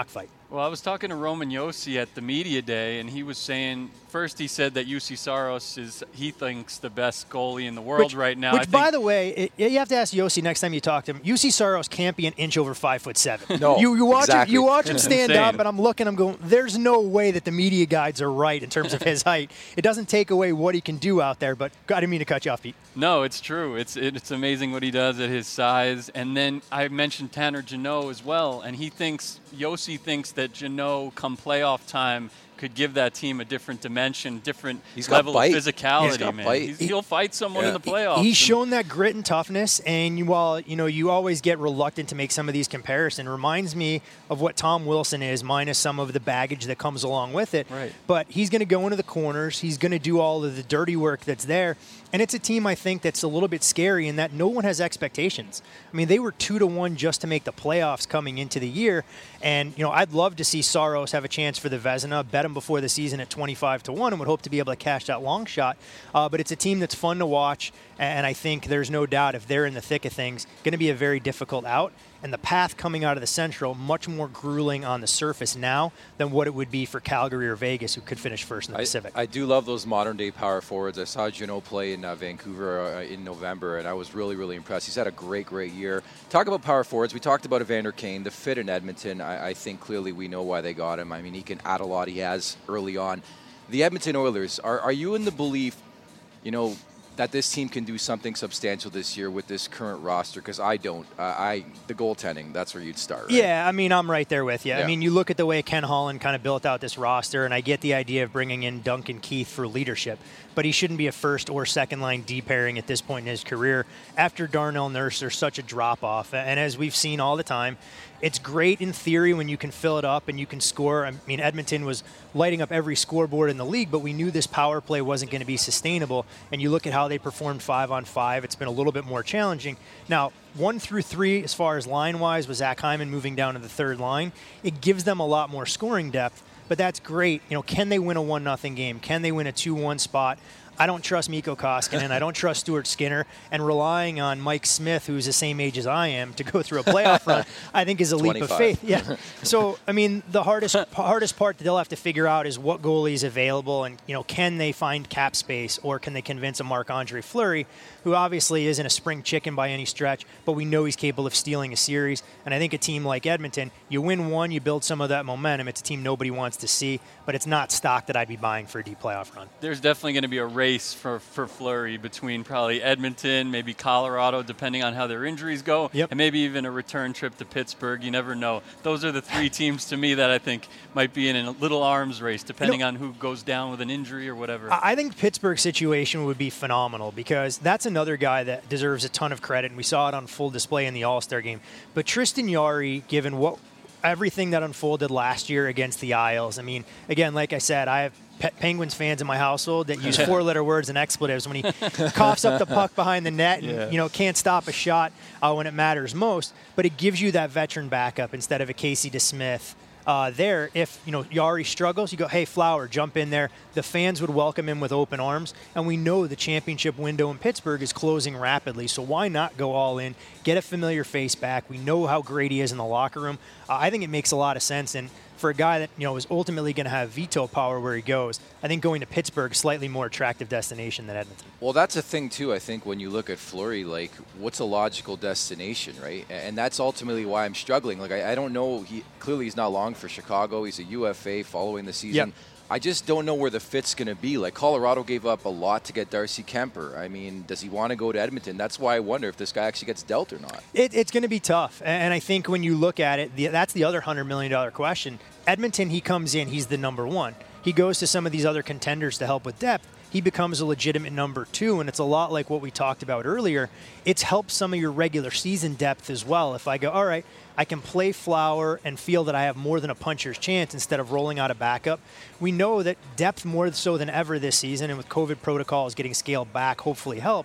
[SPEAKER 2] Well, I was talking to Roman Josi at the media day, and he was saying, first he said that Juuse Saros is, he thinks, the best goalie in the world
[SPEAKER 5] which,
[SPEAKER 2] right now.
[SPEAKER 5] Which,
[SPEAKER 2] I think
[SPEAKER 5] by the way, it, you have to ask Josi next time you talk to him. Juuse Saros can't be an inch over five foot seven.
[SPEAKER 3] No,
[SPEAKER 5] you, you watch
[SPEAKER 3] exactly.
[SPEAKER 5] him, you watch him stand
[SPEAKER 2] insane.
[SPEAKER 5] up, and I'm looking, I'm going, there's no way that the media guides are right in terms of his height. It doesn't take away what he can do out there, but I didn't mean to cut you off, Pete.
[SPEAKER 2] No, it's true. It's it's amazing what he does at his size. And then I mentioned Tanner Jeannot as well, and he thinks, Josi thinks that Jeannot, come playoff time, could give that team a different dimension, different
[SPEAKER 3] He's got
[SPEAKER 2] level
[SPEAKER 3] bite.
[SPEAKER 2] of physicality,
[SPEAKER 3] He's got
[SPEAKER 2] man.
[SPEAKER 3] bite.
[SPEAKER 2] He's, he'll fight someone
[SPEAKER 3] Yeah.
[SPEAKER 2] in the playoffs.
[SPEAKER 5] He's
[SPEAKER 2] and-
[SPEAKER 5] shown that grit and toughness, and you, while you know you always get reluctant to make some of these comparisons, reminds me of what Tom Wilson is, minus some of the baggage that comes along with it.
[SPEAKER 2] Right.
[SPEAKER 5] But he's going to go into the corners. He's going to do all of the dirty work that's there, and it's a team I think that's a little bit scary in that no one has expectations. I mean, they were two to one just to make the playoffs coming into the year, and you know I'd love to see Saros have a chance for the Vezina. Bet him before the season at twenty-five to one and would hope to be able to cash that long shot. Uh, but it's a team that's fun to watch, and I think there's no doubt if they're in the thick of things, going to be a very difficult out. And the path coming out of the Central, much more grueling on the surface now than what it would be for Calgary or Vegas, who could finish first in the
[SPEAKER 3] I,
[SPEAKER 5] Pacific.
[SPEAKER 3] I do love those modern-day power forwards. I saw Jeannot play in uh, Vancouver uh, in November, and I was really, really impressed. He's had a great, great year. Talk about power forwards. We talked about Evander Kane. The fit in Edmonton, I, I think clearly we know why they got him. I mean, he can add a lot. He has early on. The Edmonton Oilers, are, are you in the belief, you know, that this team can do something substantial this year with this current roster? Because I don't. Uh, I the goaltending, that's where you'd start, right?
[SPEAKER 5] Yeah, I mean, I'm right there with you.
[SPEAKER 3] Yeah.
[SPEAKER 5] I mean, you look at the way Ken Holland kind of built out this roster, and I get the idea of bringing in Duncan Keith for leadership, but he shouldn't be a first or second line D pairing at this point in his career. After Darnell Nurse, there's such a drop-off, and as we've seen all the time, it's great in theory when you can fill it up and you can score. I mean, Edmonton was lighting up every scoreboard in the league, but we knew this power play wasn't going to be sustainable. And you look at how they performed five on five, it's been a little bit more challenging. Now, one through three, as far as line-wise, was Zach Hyman moving down to the third line. It gives them a lot more scoring depth, but that's great. You know, can they win a one nothing game? Can they win a two one spot? I don't trust Mikko Koskinen. I don't trust Stuart Skinner. And relying on Mike Smith, who's the same age as I am, to go through a playoff run, I think is a leap of faith. Yeah. So, I mean, the hardest hardest part that they'll have to figure out is what goalie is available, and you know, can they find cap space, or can they convince a Marc-Andre Fleury, who obviously isn't a spring chicken by any stretch, but we know he's capable of stealing a series. And I think a team like Edmonton, you win one, you build some of that momentum. It's a team nobody wants to see, but it's not stock that I'd be buying for a deep playoff run.
[SPEAKER 2] There's definitely going to be a race for, for Fleury between probably Edmonton, maybe Colorado, depending on how their injuries go,
[SPEAKER 5] yep.
[SPEAKER 2] and maybe even a return trip to Pittsburgh. You never know. Those are the three teams to me that I think might be in a little arms race, depending you know, on who goes down with an injury or whatever.
[SPEAKER 5] I think Pittsburgh's situation would be phenomenal, because that's another guy that deserves a ton of credit, and we saw it on full display in the All-Star game. But Tristan Jarry, given what everything that unfolded last year against the Isles, I mean, again, like I said, I have Pe- Penguins fans in my household that use four-letter words and expletives when he coughs up the puck behind the net and
[SPEAKER 2] yeah.
[SPEAKER 5] you know can't stop a shot uh, when it matters most. But it gives you that veteran backup instead of a Casey DeSmith. Uh, there, if you know Jarry struggles, you go, hey, Flower, jump in there. The fans would welcome him with open arms, and we know the championship window in Pittsburgh is closing rapidly, so why not go all in, get a familiar face back? We know how great he is in the locker room. Uh, I think it makes a lot of sense, and for a guy that you know is ultimately going to have veto power where he goes, I think going to Pittsburgh is a slightly more attractive destination than Edmonton.
[SPEAKER 3] Well, that's a thing too. I think when you look at Fleury, like, what's a logical destination, right? And that's ultimately why I'm struggling. Like, I, I don't know. He clearly he's not long for Chicago. He's a U F A following the season.
[SPEAKER 5] Yep.
[SPEAKER 3] I just don't know where the fit's going to be. Like, Colorado gave up a lot to get Darcy Kemper. I mean, does he want to go to Edmonton? That's why I wonder if this guy actually gets dealt or not.
[SPEAKER 5] It, it's going to be tough. And I think when you look at it, the, that's the other one hundred million dollars question. Edmonton, he comes in, he's the number one. He goes to some of these other contenders to help with depth. He becomes a legitimate number two, and it's a lot like what we talked about earlier. It's helped some of your regular season depth as well. If I go, all right, I can play Flower and feel that I have more than a puncher's chance instead of rolling out a backup. We know that depth more so than ever this season, and with COVID protocols getting scaled back, hopefully helps.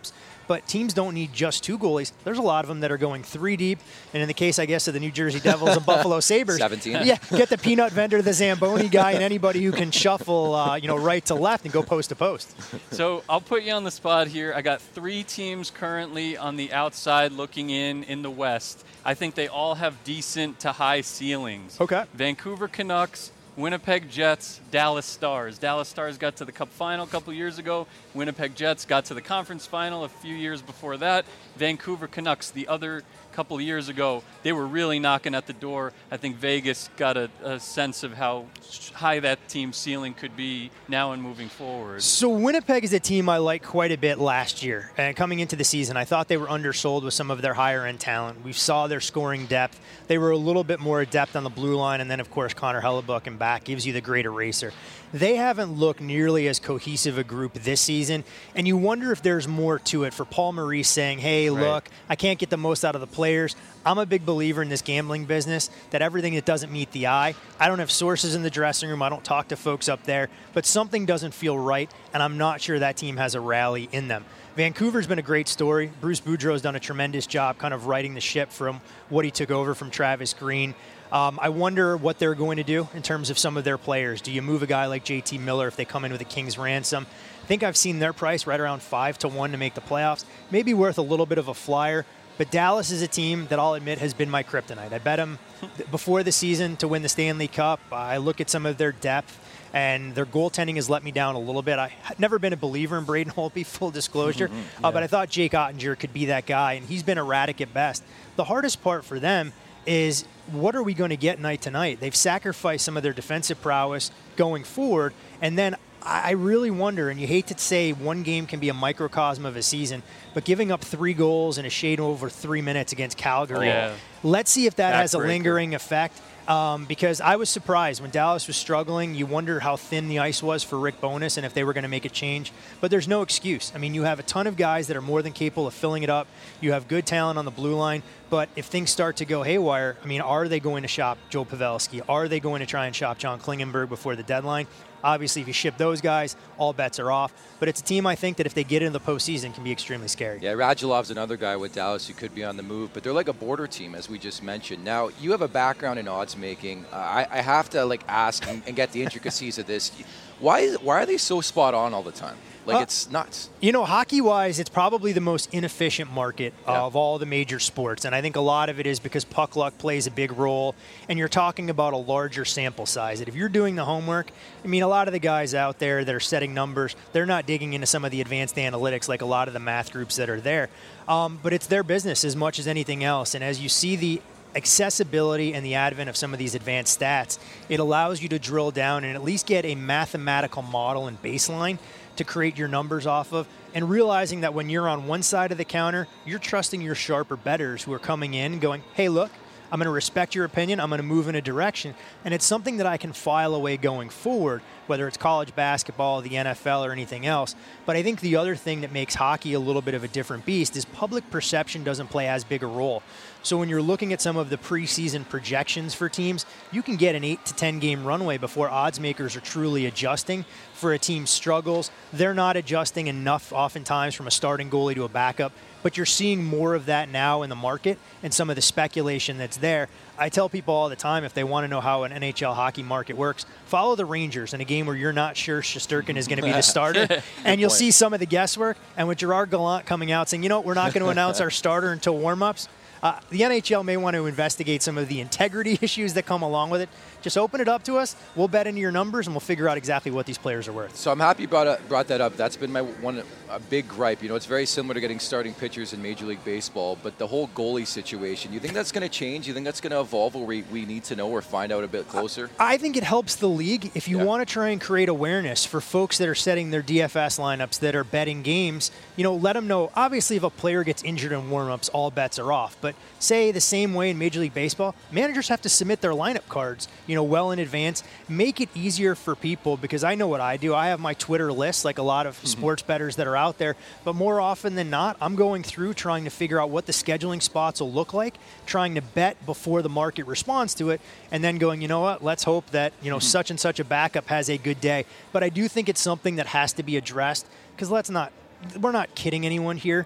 [SPEAKER 5] but teams don't need just two goalies. There's a lot of them that are going three deep. And in the case, I guess, of the New Jersey Devils and Buffalo Sabres,
[SPEAKER 3] seventeen.
[SPEAKER 5] Yeah, get the peanut vendor, the Zamboni guy, and anybody who can shuffle, uh, you know, right to left and go post to post.
[SPEAKER 2] So I'll put you on the spot here. I got three teams currently on the outside looking in in the West. I think they all have decent to high ceilings.
[SPEAKER 5] Okay.
[SPEAKER 2] Vancouver Canucks, Winnipeg Jets, Dallas Stars. Dallas Stars got to the Cup final a couple years ago. Winnipeg Jets got to the conference final a few years before that. Vancouver Canucks, the other couple years ago, they were really knocking at the door. I think Vegas got a, a sense of how high that team's ceiling could be now and moving forward.
[SPEAKER 5] So Winnipeg is a team I liked quite a bit last year. And coming into the season, I thought they were undersold with some of their higher-end talent. We saw their scoring depth. They were a little bit more adept on the blue line, and then, of course, Connor Hellebuck and back gives you the great eraser. They haven't looked nearly as cohesive a group this season, and you wonder if there's more to it for Paul Maurice saying, hey,
[SPEAKER 2] Right.
[SPEAKER 5] look, I can't get the most out of the players. I'm a big believer in this gambling business, that everything that doesn't meet the eye, I don't have sources in the dressing room, I don't talk to folks up there, but something doesn't feel right, and I'm not sure that team has a rally in them. Vancouver's been a great story. Bruce Boudreau's done a tremendous job kind of righting the ship from what he took over from Travis Green. Um, I wonder what they're going to do in terms of some of their players. Do you move a guy like J T Miller if they come in with a king's ransom? I think I've seen their price right around five to one to make the playoffs. Maybe worth a little bit of a flyer. But Dallas is a team that I'll admit has been my kryptonite. I bet them before the season to win the Stanley Cup. I look at some of their depth, and their goaltending has let me down a little bit. I've never been a believer in Braden Holtby, full disclosure, mm-hmm, yeah. uh, but I thought Jake Ottinger could be that guy, and he's been erratic at best. The hardest part for them is, what are we going to get night to night? They've sacrificed some of their defensive prowess going forward, and then I really wonder, and you hate to say one game can be a microcosm of a season, but giving up three goals in a shade over three minutes against Calgary,
[SPEAKER 2] yeah.
[SPEAKER 5] let's see if that
[SPEAKER 2] Back
[SPEAKER 5] has a
[SPEAKER 2] breaker.
[SPEAKER 5] lingering effect. Um, because I was surprised when Dallas was struggling. You wonder how thin the ice was for Rick Bowness and if they were going to make a change. But there's no excuse. I mean, you have a ton of guys that are more than capable of filling it up. You have good talent on the blue line. But if things start to go haywire, I mean, are they going to shop Joe Pavelski? Are they going to try and shop John Klingenberg before the deadline? Obviously, if you ship those guys, all bets are off. But it's a team I think that if they get into the postseason can be extremely scary.
[SPEAKER 3] Yeah, Radulov's another guy with Dallas who could be on the move, but they're like a border team, as we just mentioned. Now, you have a background in odds making. Uh, I, I have to like ask and, and get the intricacies of this. Why is, why are they so spot on all the time? Like, uh, it's nuts.
[SPEAKER 5] You know, hockey-wise, it's probably the most inefficient market
[SPEAKER 3] yeah.
[SPEAKER 5] of all the major sports. And I think a lot of it is because puck luck plays a big role. And you're talking about a larger sample size. That if you're doing the homework, I mean, a lot of the guys out there that are setting numbers, they're not digging into some of the advanced analytics like a lot of the math groups that are there. Um, but it's their business as much as anything else. And as you see the accessibility and the advent of some of these advanced stats, it allows you to drill down and at least get a mathematical model and baseline to create your numbers off of, and realizing that when you're on one side of the counter, you're trusting your sharper bettors who are coming in and going, hey, look, I'm going to respect your opinion, I'm going to move in a direction, and it's something that I can file away going forward, whether it's college basketball, the N F L, or anything else. But I think the other thing that makes hockey a little bit of a different beast is public perception doesn't play as big a role. So when you're looking at some of the preseason projections for teams, you can get an eight to ten game runway before odds makers are truly adjusting for a team's struggles. They're not adjusting enough oftentimes from a starting goalie to a backup, but you're seeing more of that now in the market and some of the speculation that's there. I tell people all the time, if they want to know how an N H L hockey market works, follow the Rangers in a game where you're not sure Shesterkin is going to be the starter, and you'll point. see some of the guesswork. And with Gerard Gallant coming out saying, you know what, we're not going to announce our starter until warm-ups, Uh, the N H L may want to investigate some of the integrity issues that come along with it. Just open it up to us. We'll bet into your numbers, and we'll figure out exactly what these players are worth.
[SPEAKER 3] So I'm happy you brought, up, brought that up. That's been my one a big gripe. You know, it's very similar to getting starting pitchers in Major League Baseball, but the whole goalie situation, you think that's going to change? You think that's going to evolve where we, we need to know or find out a bit closer?
[SPEAKER 5] I think it helps the league. If you
[SPEAKER 3] yeah.
[SPEAKER 5] want to try and create awareness for folks that are setting their D F S lineups that are betting games, you know, let them know. Obviously, if a player gets injured in warm-ups, all bets are off. But say the same way in Major League Baseball, managers have to submit their lineup cards, you know, well in advance. Make it easier for people, because I know what I do. I have my Twitter list, like a lot of mm-hmm. sports bettors that are out there. But more often than not, I'm going through trying to figure out what the scheduling spots will look like, trying to bet before the market responds to it, and then going, you know what, let's hope that, you know, mm-hmm. such and such a backup has a good day. But I do think it's something that has to be addressed, because let's not, we're not kidding anyone here.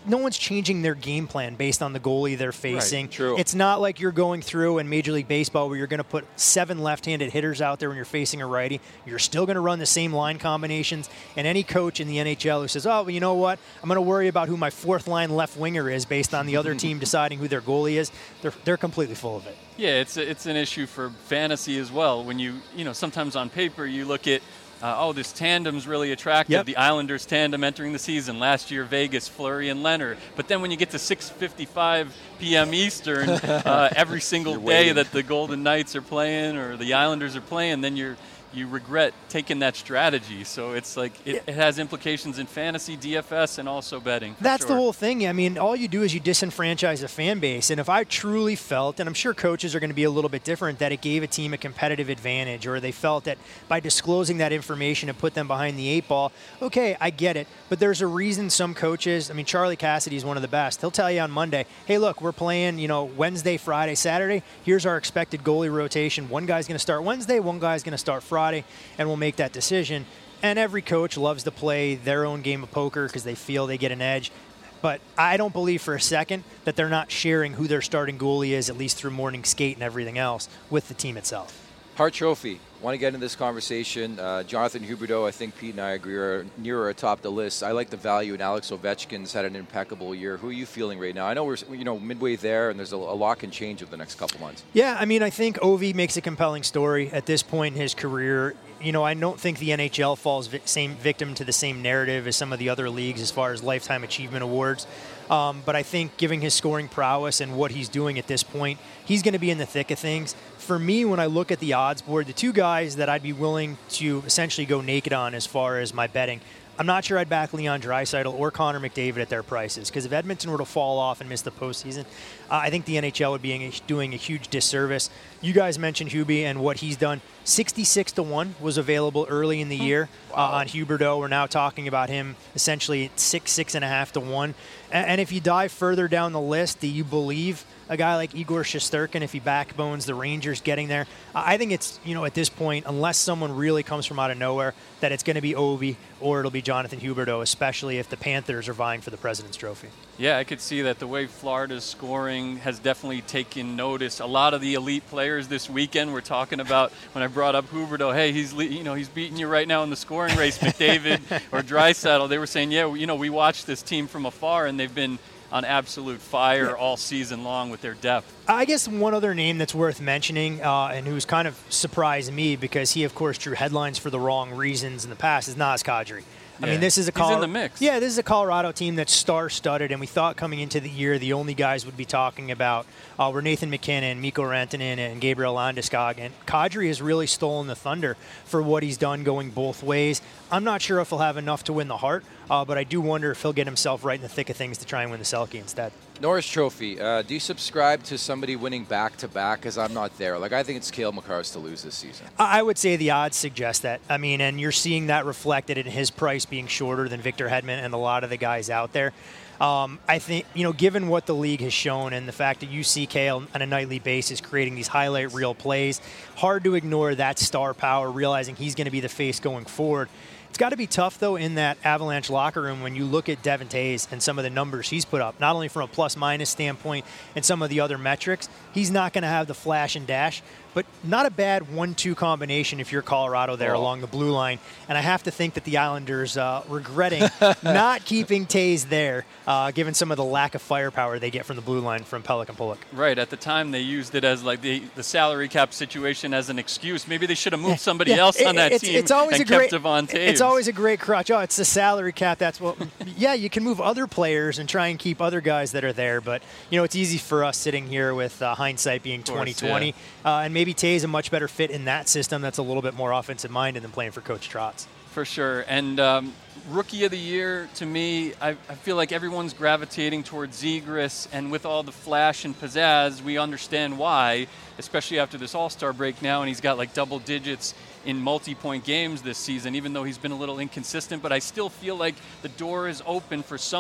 [SPEAKER 5] no one's changing their game plan based on the goalie they're facing.
[SPEAKER 3] Right, true.
[SPEAKER 5] It's not like you're going through in Major League Baseball where you're going to put seven left-handed hitters out there when you're facing a righty. You're still going to run the same line combinations. And any coach in the N H L who says, oh, well, you know what? I'm going to worry about who my fourth line left winger is based on the other team deciding who their goalie is, they're, they're completely full of it.
[SPEAKER 2] Yeah, it's a, it's an issue for fantasy as well. When you, you know, sometimes on paper you look at, Uh, oh, this tandem's really attractive.
[SPEAKER 5] Yep.
[SPEAKER 2] The Islanders tandem entering the season. Last year, Vegas, Fleury and Leonard. But then when you get to six fifty-five p.m. Eastern, uh, every single day
[SPEAKER 3] waiting.
[SPEAKER 2] that the Golden Knights are playing or the Islanders are playing, then you're you regret taking that strategy. So it's like it, it has implications in fantasy, D F S, and also betting.
[SPEAKER 5] That's
[SPEAKER 2] sure.
[SPEAKER 5] the whole thing. I mean, all you do is you disenfranchise a fan base. And if I truly felt, and I'm sure coaches are going to be a little bit different, that it gave a team a competitive advantage, or they felt that by disclosing that information and put them behind the eight ball, okay, I get it. But there's a reason some coaches, I mean, Charlie Cassidy is one of the best. He'll tell you on Monday, hey, look, we're playing, you know, Wednesday, Friday, Saturday. Here's our expected goalie rotation. One guy's going to start Wednesday, one guy's going to start Friday. And we'll make that decision. And every coach loves to play their own game of poker because they feel they get an edge. But I don't believe for a second that they're not sharing who their starting goalie is, at least through morning skate and everything else, with the team itself.
[SPEAKER 3] Hart Trophy. Want to get into this conversation. Uh, Jonathan Huberdeau, I think Pete and I agree, are nearer atop the list. I like the value in Alex Ovechkin's had an impeccable year. Who are you feeling right now? I know we're you know midway there, and there's a, a lot can change over the next couple months.
[SPEAKER 5] Yeah, I mean, I think Ovi makes a compelling story at this point in his career. You know, I don't think the N H L falls vi- same victim to the same narrative as some of the other leagues as far as lifetime achievement awards. Um, but I think given his scoring prowess and what he's doing at this point, he's going to be in the thick of things. For me, when I look at the odds board, the two guys that I'd be willing to essentially go naked on as far as my betting, I'm not sure I'd back Leon Draisaitl or Connor McDavid at their prices, because if Edmonton were to fall off and miss the postseason, uh, I think the N H L would be doing a huge disservice. You guys mentioned Hubie and what he's done. sixty-six to one was available early in the year uh, on Huberdeau. We're now talking about him essentially at six, six and a half to one. And, and if you dive further down the list, do you believe a guy like Igor Shesterkin, if he backbones the Rangers getting there? I think it's, you know, at this point, unless someone really comes from out of nowhere, that it's going to be Ovi or it'll be Jonathan Huberdeau, especially if the Panthers are vying for the President's Trophy.
[SPEAKER 2] Yeah, I could see that the way Florida's scoring has definitely taken notice. A lot of the elite players this weekend were talking about, when I brought up Huberdeau, hey, he's you know he's beating you right now in the scoring race, McDavid or Draisaitl. They were saying, yeah, you know, we watched this team from afar, and they've been on absolute fire yeah. all season long with their depth.
[SPEAKER 5] I guess one other name that's worth mentioning, uh, and who's kind of surprised me because he, of course, drew headlines for the wrong reasons in the past, is Naz Kadri. I
[SPEAKER 2] Yeah.
[SPEAKER 5] mean, this is a
[SPEAKER 2] He's
[SPEAKER 5] Col-
[SPEAKER 2] in the mix.
[SPEAKER 5] Yeah, this is a Colorado team that's star-studded, and we thought coming into the year the only guys would be talking about uh, were Nathan McKinnon, Mikko Rantanen, and Gabriel Landeskog. And Kadri has really stolen the thunder for what he's done going both ways. I'm not sure if he'll have enough to win the Hart, uh, but I do wonder if he'll get himself right in the thick of things to try and win the Selke instead.
[SPEAKER 3] Norris Trophy. Uh, do you subscribe to somebody winning back-to-back? Because I'm not there. Like, I think it's Cale Makar to lose this season.
[SPEAKER 5] I would say the odds suggest that. I mean, and you're seeing that reflected in his price being shorter than Victor Hedman and a lot of the guys out there. Um, I think, you know, given what the league has shown and the fact that you see Cale on a nightly basis creating these highlight reel plays, hard to ignore that star power, realizing he's going to be the face going forward. It's got to be tough, though, in that Avalanche locker room when you look at Devon Toews and some of the numbers he's put up, not only from a plus-minus standpoint and some of the other metrics. He's not going to have the flash and dash, but not a bad one two combination if you're Colorado there oh. along the blue line. And I have to think that the Islanders uh, regretting not keeping Toews there, uh, given some of the lack of firepower they get from the blue line from Pelican Pulock.
[SPEAKER 2] Right. At the time, they used it as like the, the salary cap situation as an excuse. Maybe they should have moved somebody
[SPEAKER 5] yeah,
[SPEAKER 2] else
[SPEAKER 5] it,
[SPEAKER 2] on that
[SPEAKER 5] it's,
[SPEAKER 2] team
[SPEAKER 5] it's always
[SPEAKER 2] and
[SPEAKER 5] a great,
[SPEAKER 2] kept Devon Toews.
[SPEAKER 5] It's always a great crutch. Oh, it's the salary cap. That's what. Yeah, you can move other players and try and keep other guys that are there. But, you know, it's easy for us sitting here with uh, hindsight being twenty twenty. Yeah. Uh, and maybe Toews a much better fit in that system that's a little bit more offensive minded than playing for Coach Trotz.
[SPEAKER 2] For sure. And um, Rookie of the Year, to me, I, I feel like everyone's gravitating towards Zegras, and with all the flash and pizzazz, we understand why, especially after this All-Star break now, and he's got like double digits in multi-point games this season, even though he's been a little inconsistent. But I still feel like the door is open for some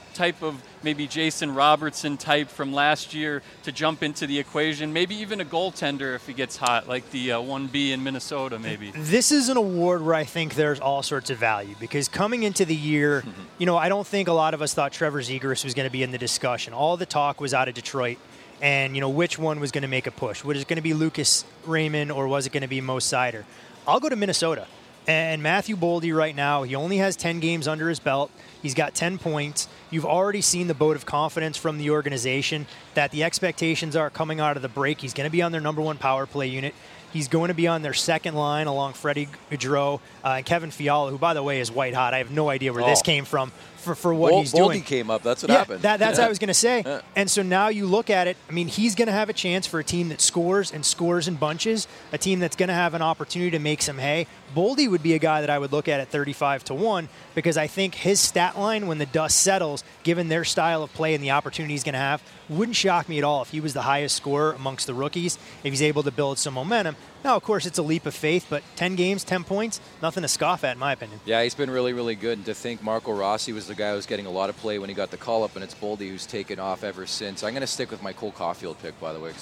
[SPEAKER 2] type of maybe Jason Robertson type from last year to jump into the equation? Maybe even a goaltender if he gets hot, like the uh, one B in Minnesota maybe.
[SPEAKER 5] This is an award where I think there's all sorts of value because coming into the year, you know, I don't think a lot of us thought Trevor Zegras was going to be in the discussion. All the talk was out of Detroit and, you know, which one was going to make a push. Was it going to be Lucas Raymond or was it going to be Mo Seider? I'll go to Minnesota. And Matthew Boldy right now, he only has ten games under his belt. He's got ten points. You've already seen the vote of confidence from the organization that the expectations are coming out of the break. He's going to be on their number one power play unit. He's going to be on their second line along Freddie Gaudreau uh, and Kevin Fiala, who, by the way, is white hot. I have no idea where oh. this came from for, for what
[SPEAKER 3] Bol-
[SPEAKER 5] he's
[SPEAKER 3] Boldy
[SPEAKER 5] doing.
[SPEAKER 3] came up. That's what
[SPEAKER 5] yeah,
[SPEAKER 3] happened.
[SPEAKER 5] That, that's
[SPEAKER 3] yeah.
[SPEAKER 5] what I was going to say. Yeah. And so now you look at it. I mean, he's going to have a chance for a team that scores and scores in bunches, a team that's going to have an opportunity to make some hay. Boldy would be a guy that I would look at at thirty-five to one because I think his stat line, when the dust settles, given their style of play and the opportunity he's going to have, wouldn't shock me at all if he was the highest scorer amongst the rookies, if he's able to build some momentum. Now, of course, it's a leap of faith, but ten games, ten points, nothing to scoff at, in my opinion.
[SPEAKER 3] Yeah, he's been really, really good. And to think Marco Rossi was the guy who was getting a lot of play when he got the call-up, and it's Boldy who's taken off ever since. I'm going to stick with my Cole Caulfield pick, by the way.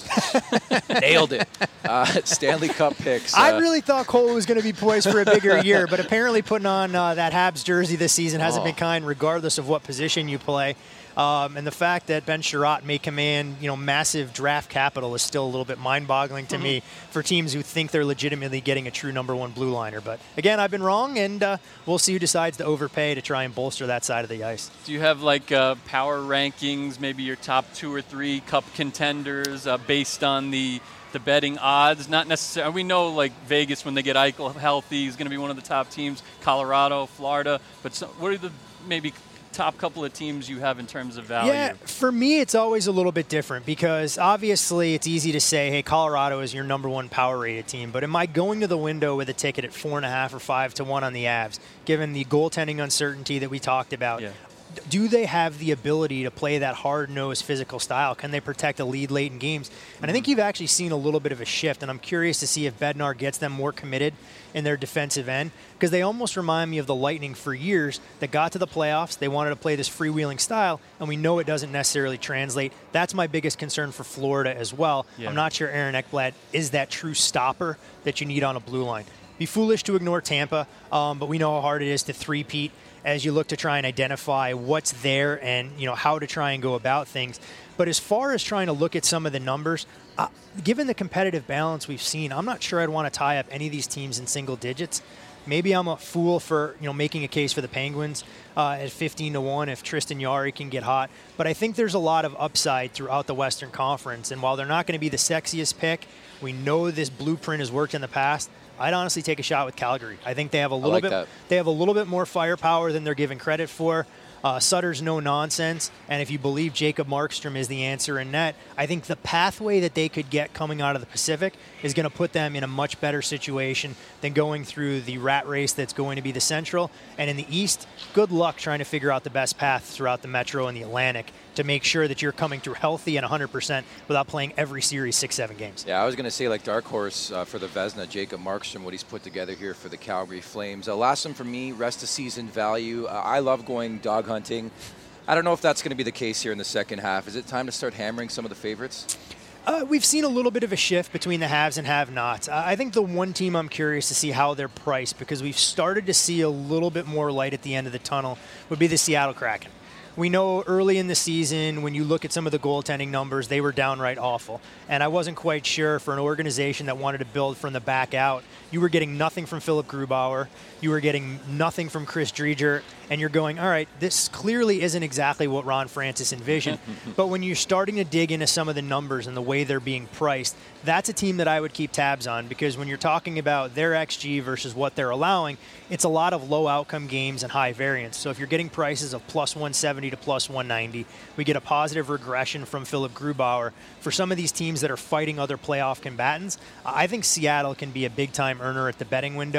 [SPEAKER 3] Nailed it. Uh, Stanley Cup picks. Uh,
[SPEAKER 5] I really thought Cole was going to be poised for a bigger year, but apparently putting on uh, that Habs jersey this season hasn't oh. been kind, regardless of what position you play. Um, and the fact that Ben Sherratt may command, you know, massive draft capital is still a little bit mind-boggling to mm-hmm. me for teams who think they're legitimately getting a true number one blue liner. But again, I've been wrong, and uh, we'll see who decides to overpay to try and bolster that side of the ice.
[SPEAKER 2] Do you have like uh, power rankings, maybe your top two or three Cup contenders uh, based on the the betting odds? Not necessarily. We know like Vegas, when they get Eichel healthy, is going to be one of the top teams. Colorado, Florida, but so, what are the maybe top couple of teams you have in terms of value?
[SPEAKER 5] Yeah, for me, it's always a little bit different because obviously it's easy to say, hey, Colorado is your number one power rated team. But am I going to the window with a ticket at four and a half or five to one on the Avs, given the goaltending uncertainty that we talked about?
[SPEAKER 2] Yeah.
[SPEAKER 5] Do they have the ability to play that hard-nosed physical style? Can they protect a lead late in games? And I think you've actually seen a little bit of a shift, and I'm curious to see if Bednar gets them more committed in their defensive end, because they almost remind me of the Lightning for years that got to the playoffs. They wanted to play this freewheeling style, and we know it doesn't necessarily translate. That's my biggest concern for Florida as well. Yeah. I'm not sure Aaron Ekblad is that true stopper that you need on a blue line. Be foolish to ignore Tampa, um, but we know how hard it is to three-peat as you look to try and identify what's there and, you know, how to try and go about things. But as far as trying to look at some of the numbers, uh, given the competitive balance we've seen, I'm not sure I'd want to tie up any of these teams in single digits. Maybe I'm a fool for, you know, making a case for the Penguins uh, at fifteen to one if Tristan Jarry can get hot. But I think there's a lot of upside throughout the Western Conference. And while they're not going to be the sexiest pick, we know this blueprint has worked in the past. I'd honestly take a shot with Calgary. I think they have a little
[SPEAKER 3] like
[SPEAKER 5] bit
[SPEAKER 3] that.
[SPEAKER 5] they have a little bit more firepower than they're given credit for. Uh, Sutter's no nonsense, and if you believe Jacob Markstrom is the answer in net, I think the pathway that they could get coming out of the Pacific is going to put them in a much better situation than going through the rat race that's going to be the Central. And in the East, good luck trying to figure out the best path throughout the Metro and the Atlantic to make sure that you're coming through healthy and one hundred percent without playing every series six, seven games.
[SPEAKER 3] Yeah, I was going to say like dark horse uh, for the Vezina, Jacob Markstrom, what he's put together here for the Calgary Flames. Uh, last one for me, rest of season value. Uh, I love going dog hunting. I don't know if that's going to be the case here in the second half. Is it time to start hammering some of the favorites?
[SPEAKER 5] Uh, we've seen a little bit of a shift between the haves and have-nots. Uh, I think the one team I'm curious to see how they're priced, because we've started to see a little bit more light at the end of the tunnel, would be the Seattle Kraken. We know early in the season, when you look at some of the goaltending numbers, they were downright awful. And I wasn't quite sure, for an organization that wanted to build from the back out, you were getting nothing from Philip Grubauer, you were getting nothing from Chris Driedger, and you're going, all right, this clearly isn't exactly what Ron Francis envisioned. But when you're starting to dig into some of the numbers and the way they're being priced, that's a team that I would keep tabs on, because when you're talking about their X G versus what they're allowing, it's a lot of low outcome games and high variance. So if you're getting prices of plus one seventy to plus one ninety, we get a positive regression from Philip Grubauer. For some of these teams that are fighting other playoff combatants, I think Seattle can be a big-time earner at the betting window.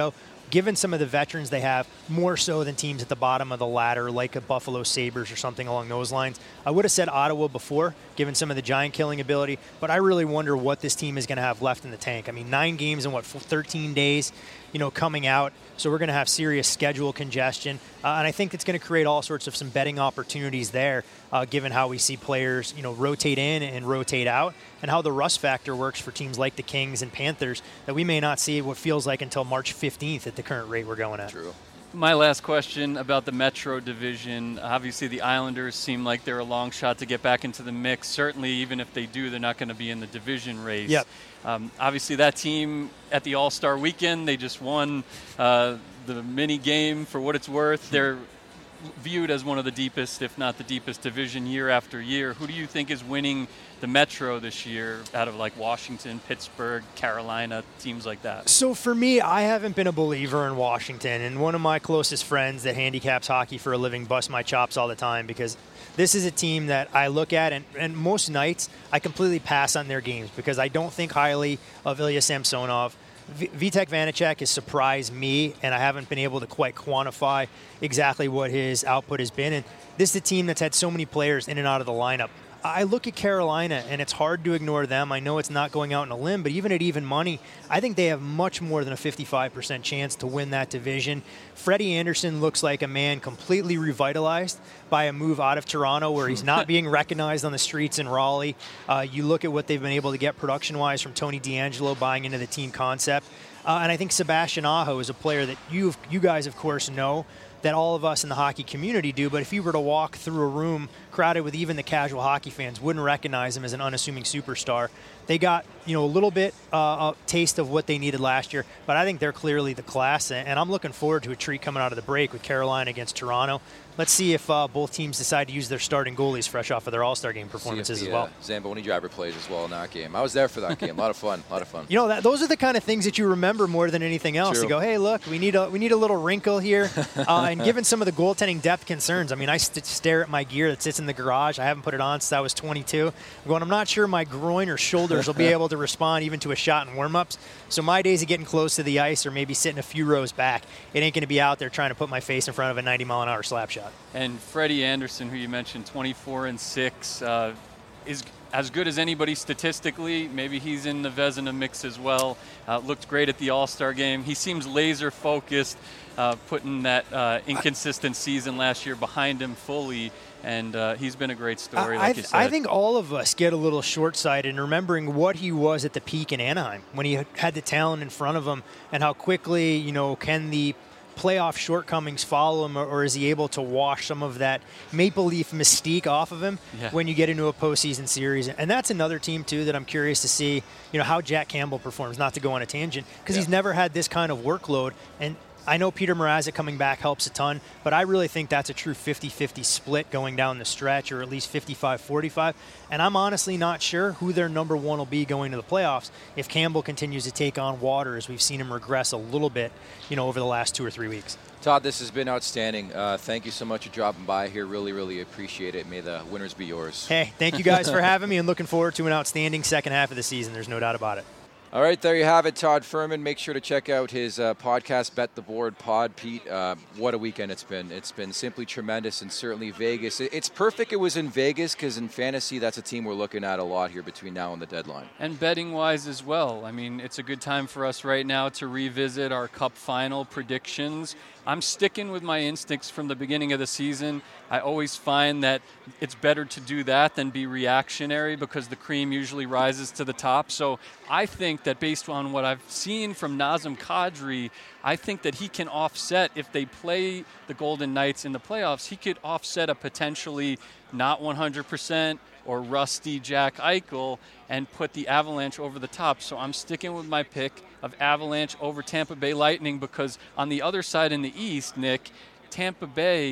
[SPEAKER 5] given some of the veterans they have, more so than teams at the bottom of the ladder like a Buffalo Sabres or something along those lines. I would have said Ottawa before, given some of the giant killing ability, but I really wonder what this team is going to have left in the tank. I mean, nine games in, what, thirteen days, you know, coming out. So we're going to have serious schedule congestion. Uh, and I think it's going to create all sorts of some betting opportunities there, uh, given how we see players, you know, rotate in and rotate out, and how the rust factor works for teams like the Kings and Panthers that we may not see what feels like until March fifteenth at the current rate we're going at.
[SPEAKER 3] True.
[SPEAKER 2] My last question about the Metro division. Obviously, the Islanders seem like they're a long shot to get back into the mix. Certainly, even if they do, they're not going to be in the division race.
[SPEAKER 5] Yep.
[SPEAKER 2] Um, obviously, that team at the All-Star weekend, they just won uh, the mini game for what it's worth. They're viewed as one of the deepest, if not the deepest, division year after year. Who do you think is winning the Metro this year out of like Washington, Pittsburgh, Carolina, teams like that?
[SPEAKER 5] So for me, I haven't been a believer in Washington, and one of my closest friends that handicaps hockey for a living busts my chops all the time because this is a team that I look at, and, and most nights I completely pass on their games because I don't think highly of Ilya Samsonov. V- Vitek Vanacek has surprised me, and I haven't been able to quite quantify exactly what his output has been. And this is a team that's had so many players in and out of the lineup. I look at Carolina, and it's hard to ignore them. I know it's not going out on a limb, but even at even money, I think they have much more than a fifty-five percent chance to win that division. Freddie Anderson looks like a man completely revitalized by a move out of Toronto where he's not being recognized on the streets in Raleigh. Uh, you look at what they've been able to get production-wise from Tony DeAngelo buying into the team concept. Uh, and I think Sebastian Aho is a player that you you guys, of course, know, that all of us in the hockey community do, but if you were to walk through a room crowded with even the casual hockey fans, wouldn't recognize him as an unassuming superstar. They got, you know, a little bit uh, a taste of what they needed last year, but I think they're clearly the class, and I'm looking forward to a treat coming out of the break with Carolina against Toronto. Let's see if uh, both teams decide to use their starting goalies fresh off of their All-Star game performances
[SPEAKER 3] the,
[SPEAKER 5] as well.
[SPEAKER 3] Uh, Zamboni driver plays as well in that game. I was there for that game. A lot of fun. A lot of fun.
[SPEAKER 5] You know, that, those are the kind of things that you remember more than anything else.
[SPEAKER 3] True.
[SPEAKER 5] To go, hey, look, we need a we need a little wrinkle here. uh, and given some of the goaltending depth concerns, I mean, I st- stare at my gear that sits in the garage. I haven't put it on since I was twenty-two. I'm going, I'm not sure my groin or shoulders will be able to respond even to a shot in warm-ups. So my days of getting close to the ice are maybe sitting a few rows back. It ain't going to be out there trying to put my face in front of a ninety mile an hour slap shot.
[SPEAKER 2] And Freddie Anderson, who you mentioned, twenty-four and six, uh, is as good as anybody statistically. Maybe he's in the Vezina mix as well. Uh, looked great at the All-Star game. He seems laser focused, uh, putting that uh, inconsistent season last year behind him fully. And uh, he's been a great story,
[SPEAKER 5] I,
[SPEAKER 2] like
[SPEAKER 5] I,
[SPEAKER 2] you said.
[SPEAKER 5] I think all of us get a little short-sighted in remembering what he was at the peak in Anaheim when he had the talent in front of him, and how quickly, you know, can the playoff shortcomings follow him, or, or is he able to wash some of that Maple Leaf mystique off of him
[SPEAKER 2] yeah.
[SPEAKER 5] when you get into a postseason series? And that's another team, too, that I'm curious to see, you know, how Jack Campbell performs, not to go on a tangent, because yeah. he's never had this kind of workload. And I know Peter Mrazek coming back helps a ton, but I really think that's a true fifty-fifty split going down the stretch, or at least fifty-five forty-five. And I'm honestly not sure who their number one will be going to the playoffs if Campbell continues to take on water, as we've seen him regress a little bit, you know, over the last two or three weeks.
[SPEAKER 3] Todd, this has been outstanding. Uh, thank you so much for dropping by here. Really, really appreciate it. May the winners be yours.
[SPEAKER 5] Hey, thank you guys for having me, and looking forward to an outstanding second half of the season. There's no doubt about it.
[SPEAKER 3] All right, there you have it, Todd Furman. Make sure to check out his uh, podcast, Bet the Board Pod, Pete. Uh, what a weekend it's been. It's been simply tremendous, and certainly Vegas. It's perfect it was in Vegas, because in fantasy, that's a team we're looking at a lot here between now and the deadline.
[SPEAKER 2] And betting-wise as well. I mean, it's a good time for us right now to revisit our Cup final predictions. I'm sticking with my instincts from the beginning of the season. I always find that it's better to do that than be reactionary, because the cream usually rises to the top. So I think that based on what I've seen from Nazem Kadri, I think that he can offset, if they play the Golden Knights in the playoffs, he could offset a potentially not one hundred percent or rusty Jack Eichel and put the Avalanche over the top. So I'm sticking with my pick of Avalanche over Tampa Bay Lightning, because on the other side in the East, Nick, Tampa Bay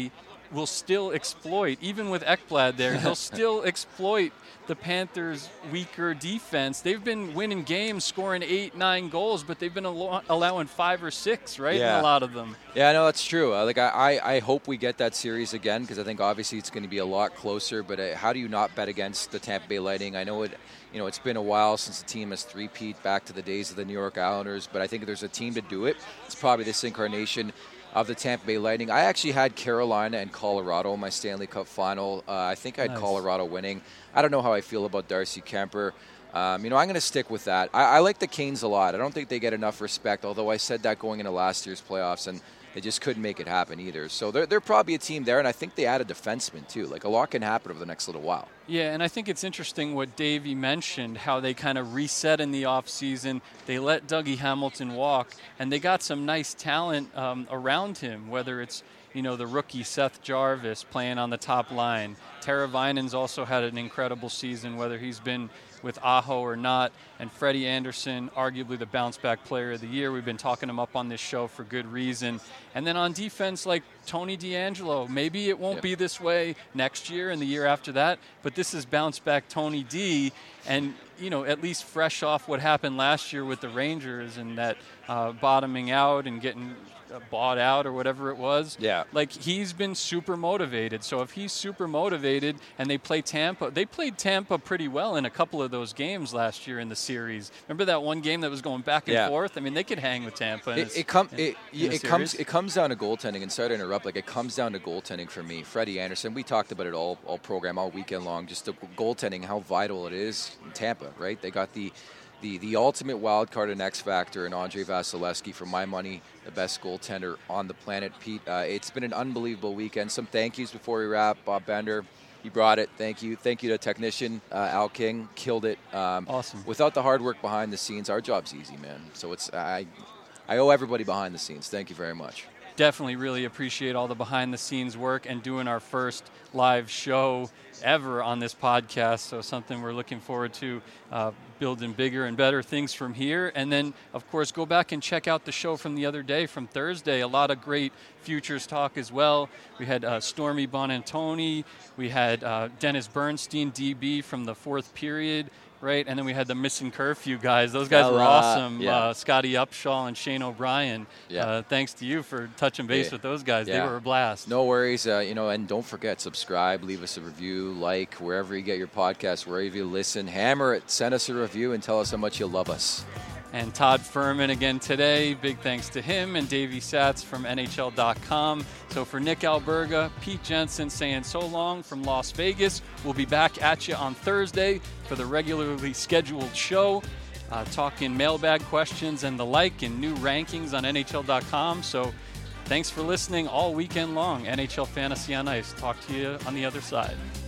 [SPEAKER 2] will still exploit, even with Ekblad there, he'll still exploit the Panthers' weaker defense. They've been winning games, scoring eight, nine goals, but they've been al- allowing five or six, right,
[SPEAKER 3] yeah.
[SPEAKER 2] in a lot of them.
[SPEAKER 3] Yeah, no, that's true. Uh, like I, I hope we get that series again, because I think obviously it's going to be a lot closer. But uh, how do you not bet against the Tampa Bay Lightning? I know it. You know, it's been a while since the team has three-peat back to the days of the New York Islanders, but I think if there's a team to do it, it's probably this incarnation of the Tampa Bay Lightning. I actually had Carolina and Colorado in my Stanley Cup final. Uh, I think I had nice. Colorado winning. I don't know how I feel about Darcy Kemper. Um, you know, I'm going to stick with that. I, I like the Canes a lot. I don't think they get enough respect, although I said that going into last year's playoffs, and they just couldn't make it happen either. So they're, they're probably a team there, and I think they add a defenseman too. Like, a lot can happen over the next little while.
[SPEAKER 2] Yeah, and I think it's interesting what Davey mentioned, how they kind of reset in the offseason. They let Dougie Hamilton walk, and they got some nice talent um, around him, whether it's, you know, the rookie Seth Jarvis playing on the top line. Tara Vinan's also had an incredible season, whether he's been with Aho or not, and Freddie Anderson, arguably the bounce-back player of the year. We've been talking him up on this show for good reason. And then on defense, like Tony DeAngelo, maybe it won't yep. be this way next year and the year after that, but this is bounce-back Tony D, and, you know, at least fresh off what happened last year with the Rangers and that uh, bottoming out and getting bought out or whatever it was.
[SPEAKER 3] Yeah.
[SPEAKER 2] Like, he's been super motivated. So if he's super motivated and they play Tampa, they played Tampa pretty well in a couple of those games last year in the series. Remember that one game that was going back and
[SPEAKER 3] yeah.
[SPEAKER 2] forth? I mean, they could hang with Tampa. In
[SPEAKER 3] it
[SPEAKER 2] a,
[SPEAKER 3] it, com-
[SPEAKER 2] in,
[SPEAKER 3] it,
[SPEAKER 2] in
[SPEAKER 3] it comes it comes down to goaltending. And sorry to interrupt, like, it comes down to goaltending for me. Freddie Anderson, we talked about it all all program, all weekend long, just the goaltending, how vital it is in Tampa, right? They got the The the ultimate wild card and X factor in Andre Vasilevsky, for my money, the best goaltender on the planet. Pete, uh, it's been an unbelievable weekend. Some thank yous before we wrap. Bob Bender, he brought it. Thank you. Thank you to technician uh, Al King, killed it. Um,
[SPEAKER 2] awesome.
[SPEAKER 3] Without the hard work behind the scenes, our job's easy, man. So it's I I owe everybody behind the scenes. Thank you very much.
[SPEAKER 2] Definitely really appreciate all the behind-the-scenes work and doing our first live show ever on this podcast. So something we're looking forward to, uh, building bigger and better things from here. And then, of course, go back and check out the show from the other day, from Thursday. A lot of great futures talk as well. We had uh, Stormy Bonantoni. We had uh, Dennis Bernstein, D B, from the fourth period. Right, and then we had the Missing Curfew guys. Those guys were awesome.
[SPEAKER 3] Yeah.
[SPEAKER 2] Uh, Scotty Upshaw and Shane O'Brien.
[SPEAKER 3] Yeah.
[SPEAKER 2] Uh, thanks to you for touching base
[SPEAKER 3] yeah.
[SPEAKER 2] with those guys.
[SPEAKER 3] Yeah.
[SPEAKER 2] They were a blast.
[SPEAKER 3] No worries. Uh, you know, and don't forget, subscribe, leave us a review, like, wherever you get your podcast, wherever you listen. Hammer it, send us a review, and tell us how much you love us.
[SPEAKER 2] And Todd Furman again today. Big thanks to him and Davey Satz from N H L dot com. So for Nick Alberga, Pete Jensen saying so long from Las Vegas. We'll be back at you on Thursday for the regularly scheduled show, uh, talking mailbag questions and the like, and new rankings on N H L dot com. So thanks for listening all weekend long. N H L Fantasy on Ice. Talk to you on the other side.